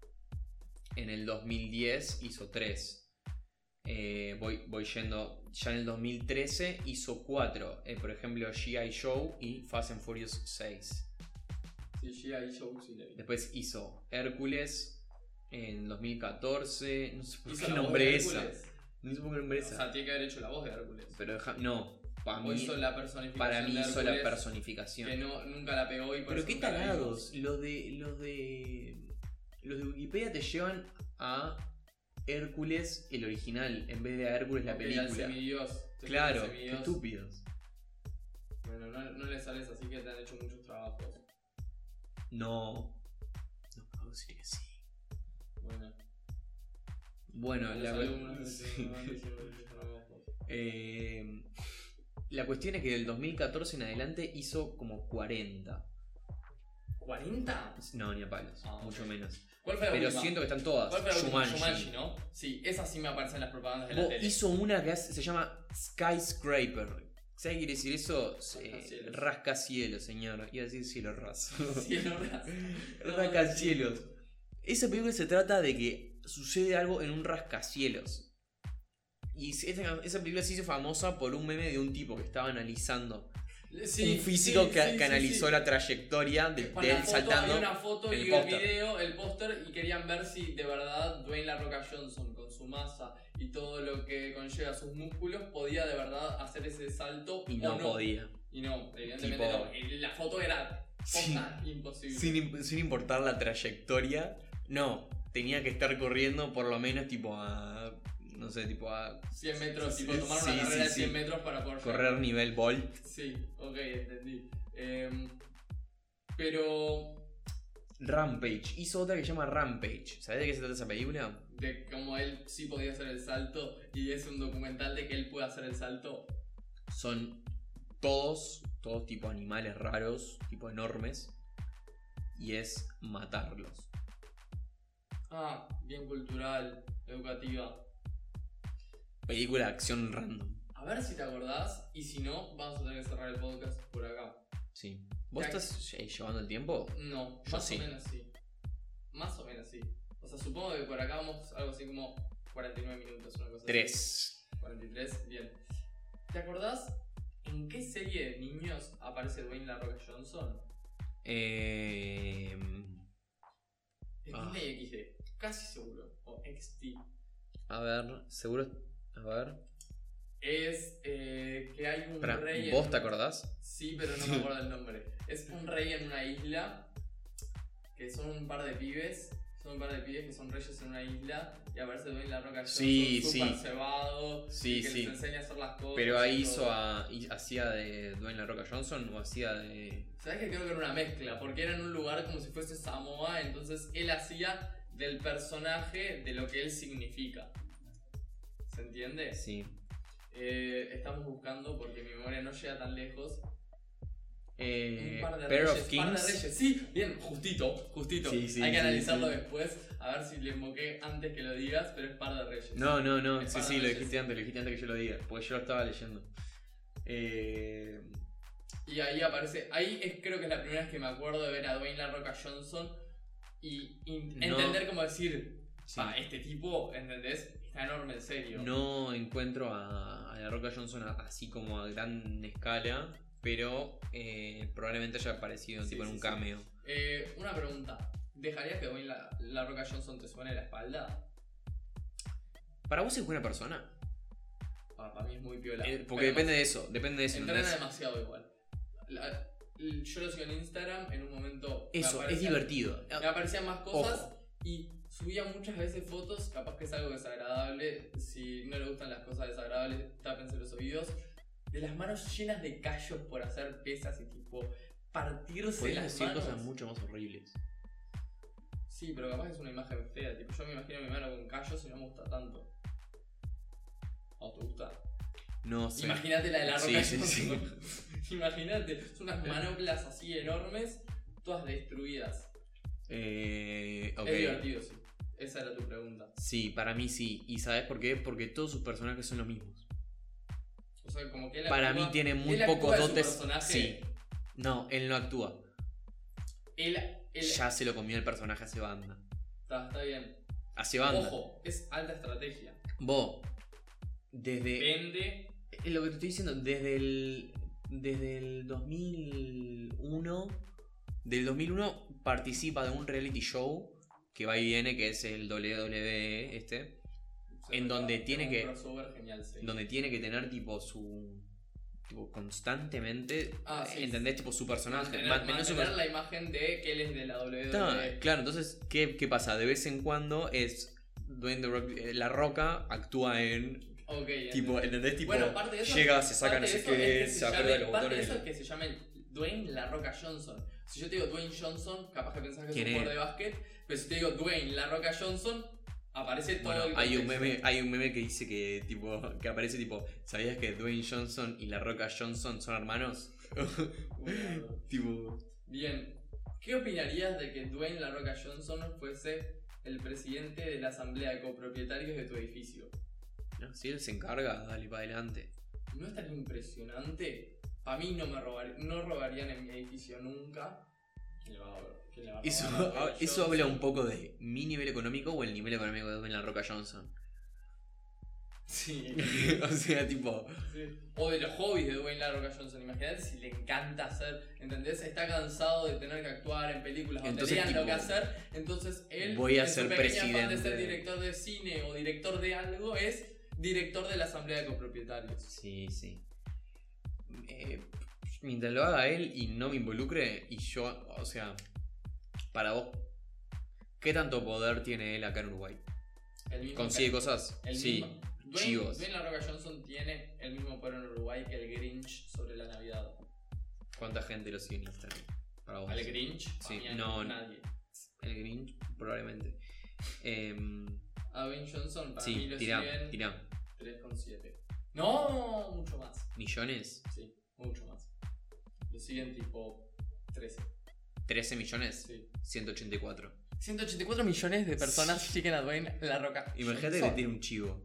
En el dos mil diez hizo tres. Eh, voy, voy yendo. Ya en el dos mil trece hizo cuatro. Eh, por ejemplo, G I. Joe y Fast and Furious seis. Sí, G I. Joe sí le vi. Después hizo Hércules en dos mil catorce. No sé por ¿Hizo qué la voz nombré de esa. Hércules? No sé por qué nombré O esa. sea, tiene que haber hecho la voz de Hércules. Pero deja, no. Para O mí, hizo la personificación para mí de hizo la Hércules, personificación. que no, nunca la pegó y por Pero eso qué nunca la tarados. vimos. Los de. Los de. Los de Wikipedia te llevan a Hércules el original en vez de a Hércules la Ok, película. al semidios. Te Claro, ponen qué semidios. estúpidos. Bueno, no, no le sales así que te han hecho muchos trabajos. No. No puedo decir que sí. Bueno, Bueno, los la, alumnos sí. me han hecho muchos trabajos. Eh, la cuestión es que del dos mil catorce en adelante hizo como cuarenta. ¿cuarenta? No, ni a palos, Ah, mucho ok. menos. ¿Cuál fue la Pero última? siento que están todas. ¿Cuál fue la última? Jumanji. Jumanji, ¿no? Sí, esa sí me aparece en las propagandas de la Oh, tele. hizo una que hace- se llama Skyscraper. ¿Sabes qué quiere decir eso? Eh, Rascacielos. rascacielos, señor. Iba a decir cielo raso. Cielo raso. Rascacielos. Esa película se trata de que sucede algo en un rascacielos. Y esa, esa película se hizo famosa por un meme de un tipo que estaba analizando. Sí, un físico sí, que, sí, que sí, analizó sí. la trayectoria de, Con de la él foto, saltando. Hay una foto el y el póster. video, el póster, y querían ver si de verdad Dwayne La Roca Johnson, con su masa y todo lo que conlleva sus músculos, podía de verdad hacer ese salto. Y o no, podía. Y no, evidentemente Tipo- no. Y la foto era Sí. posta imposible. Sin, im- sin importar la trayectoria. No, tenía que estar corriendo por lo menos tipo a. No sé, tipo a cien metros, Sí, tipo tomar sí, una carrera sí, de cien sí. metros para poder correr nivel Bolt. Sí, ok, entendí. Em, pero Rampage. Hizo otra que se llama Rampage. ¿Sabés de qué se trata esa película? de como él sí podía hacer el salto y es un documental de que él puede hacer el salto. Son todos, todos tipo animales raros, tipo enormes. Y es matarlos. Ah, bien cultural, educativa. Película de acción random. A ver si te acordás y si no, vamos a tener que cerrar el podcast por acá. Sí. ¿Vos Ya- estás eh, llevando el tiempo? No, Yo más sí. o menos sí. Más o menos sí. O sea, supongo que por acá vamos algo así como cuarenta y nueve minutos, una cosa así. Tres. cuarenta y tres, bien. ¿Te acordás en qué serie de niños aparece Dwayne La Roca Johnson? Eh, Es Ah. Disney X D, casi seguro. O X D. a ver, seguro. A ver. Es eh, que hay un Pará, rey. ¿vos en- te acordás? Sí, pero no me acuerdo el nombre. Es un rey en una isla. Que son un par de pibes. Son un par de pibes que son reyes en una isla. Y aparece Dwayne La Roca Johnson Sí, súper sí. cebado. Sí, y que sí. les enseña a hacer las cosas. Pero ahí y hizo todo. a. y- ¿Hacía de Dwayne La Roca Johnson o hacía de.? ¿Sabes que creo que era una mezcla? Porque era en un lugar como si fuese Samoa. Entonces él hacía del personaje de lo que él significa. ¿Se entiende? Sí. Eh, estamos buscando porque mi memoria no llega tan lejos. Eh, Un par de Pair reyes, of Kings. par de reyes. Sí, bien, justito, justito. Sí, sí, Hay que sí, analizarlo sí. después, a ver si le invoqué antes que lo digas, pero es par de reyes. No, no, no, Es sí, par de sí, lo reyes. dijiste antes, lo dijiste antes que yo lo diga, porque yo lo estaba leyendo. Eh, Y ahí aparece, ahí es, creo que es la primera vez que me acuerdo de ver a Dwayne La Roca Johnson y, y No. entender cómo decir, sí. pa, este tipo, ¿entendés? Está enorme en serio. No encuentro a, a La Roca Johnson a- así como a gran escala, pero eh, probablemente haya aparecido Sí, tipo en sí, un sí. cameo. Eh, una pregunta, ¿dejarías que Dwayne La, La Roca Johnson te suene la espalda? ¿Para vos es buena persona? Pa, para mí es muy piola. Eh, porque Pero depende más- de eso, depende de eso. Entrena ¿entendés? demasiado igual. La- l- yo lo sigo en Instagram, en un momento. me Eso, es aparecían- divertido. Me aparecían más cosas Ojo. y subía muchas veces fotos, capaz que es algo desagradable. Si no le gustan las cosas desagradables, tápense los oídos. De las manos llenas de callos por hacer pesas y tipo partirse Podés las decir manos. cosas mucho más horribles. Sí, pero capaz es una imagen fea. Tipo, yo me imagino mi mano con callos y no me gusta tanto. ¿O te gusta? No sé. Imagínate la de la Sí, Roca sí, Johnson. Imagínate, son unas manoplas así enormes, todas destruidas. Eh, ok. Es divertido, sí. Esa era tu pregunta. Sí, para mí sí. ¿Y sabes por qué? Porque todos sus personajes son los mismos. O sea, como que él Para actúa- mí tiene muy él actúa pocos de su dotes. personaje. Sí. No, él no actúa. Él, él Ya se lo comió el personaje hace banda. Está, está bien. Hace banda. Ojo, es alta estrategia. Vos, desde. Vende. Es lo que te estoy diciendo, desde el. Desde el dos mil uno. Del dos mil uno participa de un reality show que va y viene, que es el W W E este. En donde es tiene un que- crossover genial, sí. Donde tiene que tener tipo su. Tipo constantemente. Ah, sí. ¿Entendés? Tipo su personaje. Mantener, mantener su mantener per- la imagen de que él es de la W W E. Está, claro, entonces, ¿qué, ¿qué pasa? De vez en cuando es. Dwayne The Rock- eh, La Roca actúa en. Ok, Tipo, entendí. ¿entendés? Tipo, Bueno, parte de eso, llega, se saca no parte de sé eso es qué, que se se aprieta llame- los parte de botones. eso es que se llame Dwayne La Roca Johnson. Si yo te digo Dwayne Johnson, capaz que pensás que es un ¿Quién jugador es? de básquet, pero si te digo Dwayne La Roca Johnson, aparece todo Bueno, el hay un contexto. meme, hay un meme que dice que tipo, que aparece tipo, ¿sabías que Dwayne Johnson y La Roca Johnson son hermanos? Bueno, tipo, bien, ¿qué opinarías de que Dwayne La Roca Johnson fuese el presidente de la asamblea de copropietarios de tu edificio? no, si él se encarga, dale para adelante. ¿No es tan impresionante? Para mí no me robar, no robarían en mi edificio nunca. ¿Quién le va a, quién le va a Eso, robar a Dwayne eso habla Johnson? un poco de mi nivel económico o el nivel económico de Dwayne La Roca Johnson. Sí. O sea, tipo, Sí. O de los hobbies de Dwayne La Roca Johnson. Imagínate si le encanta hacer, ¿entendés? Está cansado de tener que actuar en películas donde Entonces, le digan lo tipo, que hacer. Entonces él, voy a en su ser pequeña afán de presidente. ser director de cine o director de algo, es director de la asamblea de copropietarios. sí, sí. Eh, mientras lo haga él y no me involucre, y yo, o sea, para vos, ¿qué tanto poder tiene él acá en Uruguay? El mismo ¿Consigue que- cosas? el Sí. mismo- Dwayne, chivos. Dwayne La Roca Johnson tiene el mismo poder en Uruguay que el Grinch sobre la Navidad. ¿Cuánta gente lo sigue en Instagram? Para vos. ¿Al Grinch? Sí, A mí no, nadie. El Grinch, probablemente. Em, A Dwayne Johnson para mí sí, lo tirá, siguen tirá. tres coma siete. No, mucho más. ¿Millones? Sí, mucho más. Lo siguen tipo trece. ¿trece millones? Sí. ciento ochenta y cuatro. ciento ochenta y cuatro millones de personas siguen a Dwayne La Roca. Imagínate que Johnson. le tiene un chivo.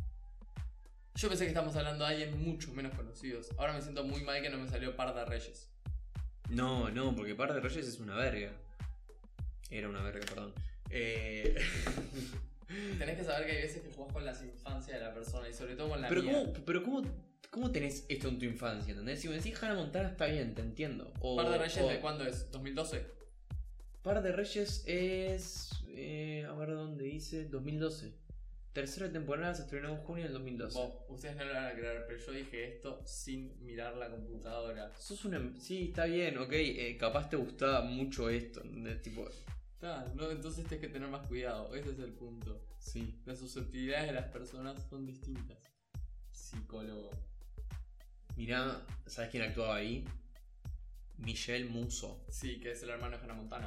Yo pensé que estamos hablando de alguien mucho menos conocidos. Ahora me siento muy mal que no me salió Parda Reyes. No, no, porque Par de Reyes es una verga. Era una verga, perdón. Eh... Tenés que saber que hay veces que jugás con las infancias de la persona y sobre todo con la pero mía. cómo, pero cómo, cómo tenés esto en tu infancia, ¿entendés? Si me decís Hannah Montana está bien, te entiendo. O, Parda Reyes o- de cuándo es? ¿dos mil doce? Par de Reyes es... eh, a ver dónde dice... dos mil doce. Tercera temporada se estrenó en junio del dos mil doce. Vos, ustedes no lo van a creer, pero yo dije esto sin mirar la computadora. Sos una... Sí, está bien, ok. eh, capaz te gustaba mucho esto, ¿entendés? Tipo... Está, no, entonces tienes que tener más cuidado, ese es el punto. Sí. Las susceptibilidades de las personas son distintas. Psicólogo. Mirá, ¿sabes quién actuaba ahí? Michelle Musso. Sí, que es el hermano de Hannah Montana.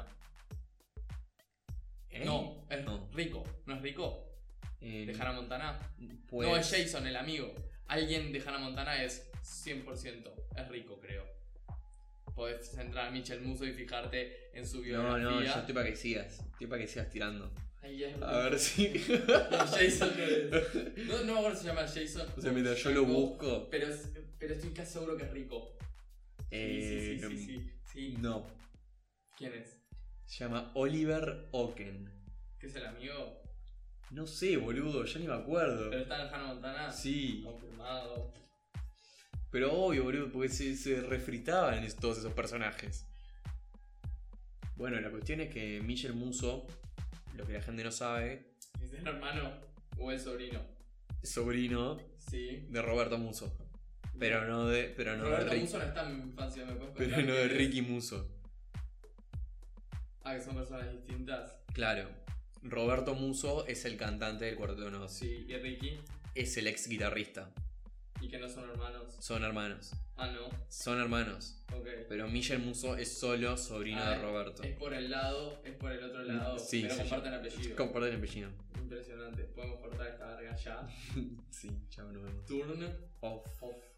¿Eh? No, es No. Rico. ¿No es Rico? Eh, ¿De Hannah Montana? pues- No, es Jason, el amigo. Alguien de Hannah Montana es cien por ciento. Es Rico, creo. podés entrar a Michel Musso y fijarte en su No, biografía. no, yo estoy para que sigas. Estoy para que sigas tirando. Ahí es A ver si. No, Jason no es. No, no me acuerdo si se llama Jason. O sea, mientras yo lo busco. Pero, es- pero estoy casi seguro que es rico. Eh, Sí, sí, sí, sí, sí, sí. No. ¿Quién es? Se llama Oliver Oken. ¿Qué es el amigo? No sé, boludo, ya ni me acuerdo. Pero está en Hannah Montana. Sí. Confirmado. Pero obvio, boludo, porque se, se refritaban en todos esos personajes. Bueno, la cuestión es que Michel Musso, lo que la gente no sabe, ¿Es el hermano o el sobrino? es sobrino Sí. de Roberto Musso. Pero no de. Pero no Roberto de Ricky. Musso no está en mi infancia, ¿me puedes Pero contar no de quién es? Ricky Musso. Ah, que son personas distintas. Claro. Roberto Musso es el cantante del Cuarteto de Nos. Sí, y Ricky. Es el ex guitarrista. Y que no son hermanos. Son hermanos. Ah, no. Son hermanos. Ok. Pero Michel Musso es solo sobrino Ah, de Roberto. Es por el lado, es por el otro lado. Sí, pero sí, comparten apellido. Comparten apellido. Impresionante. Podemos cortar esta verga ya. Sí, chao, nos vemos. Turn Off. off.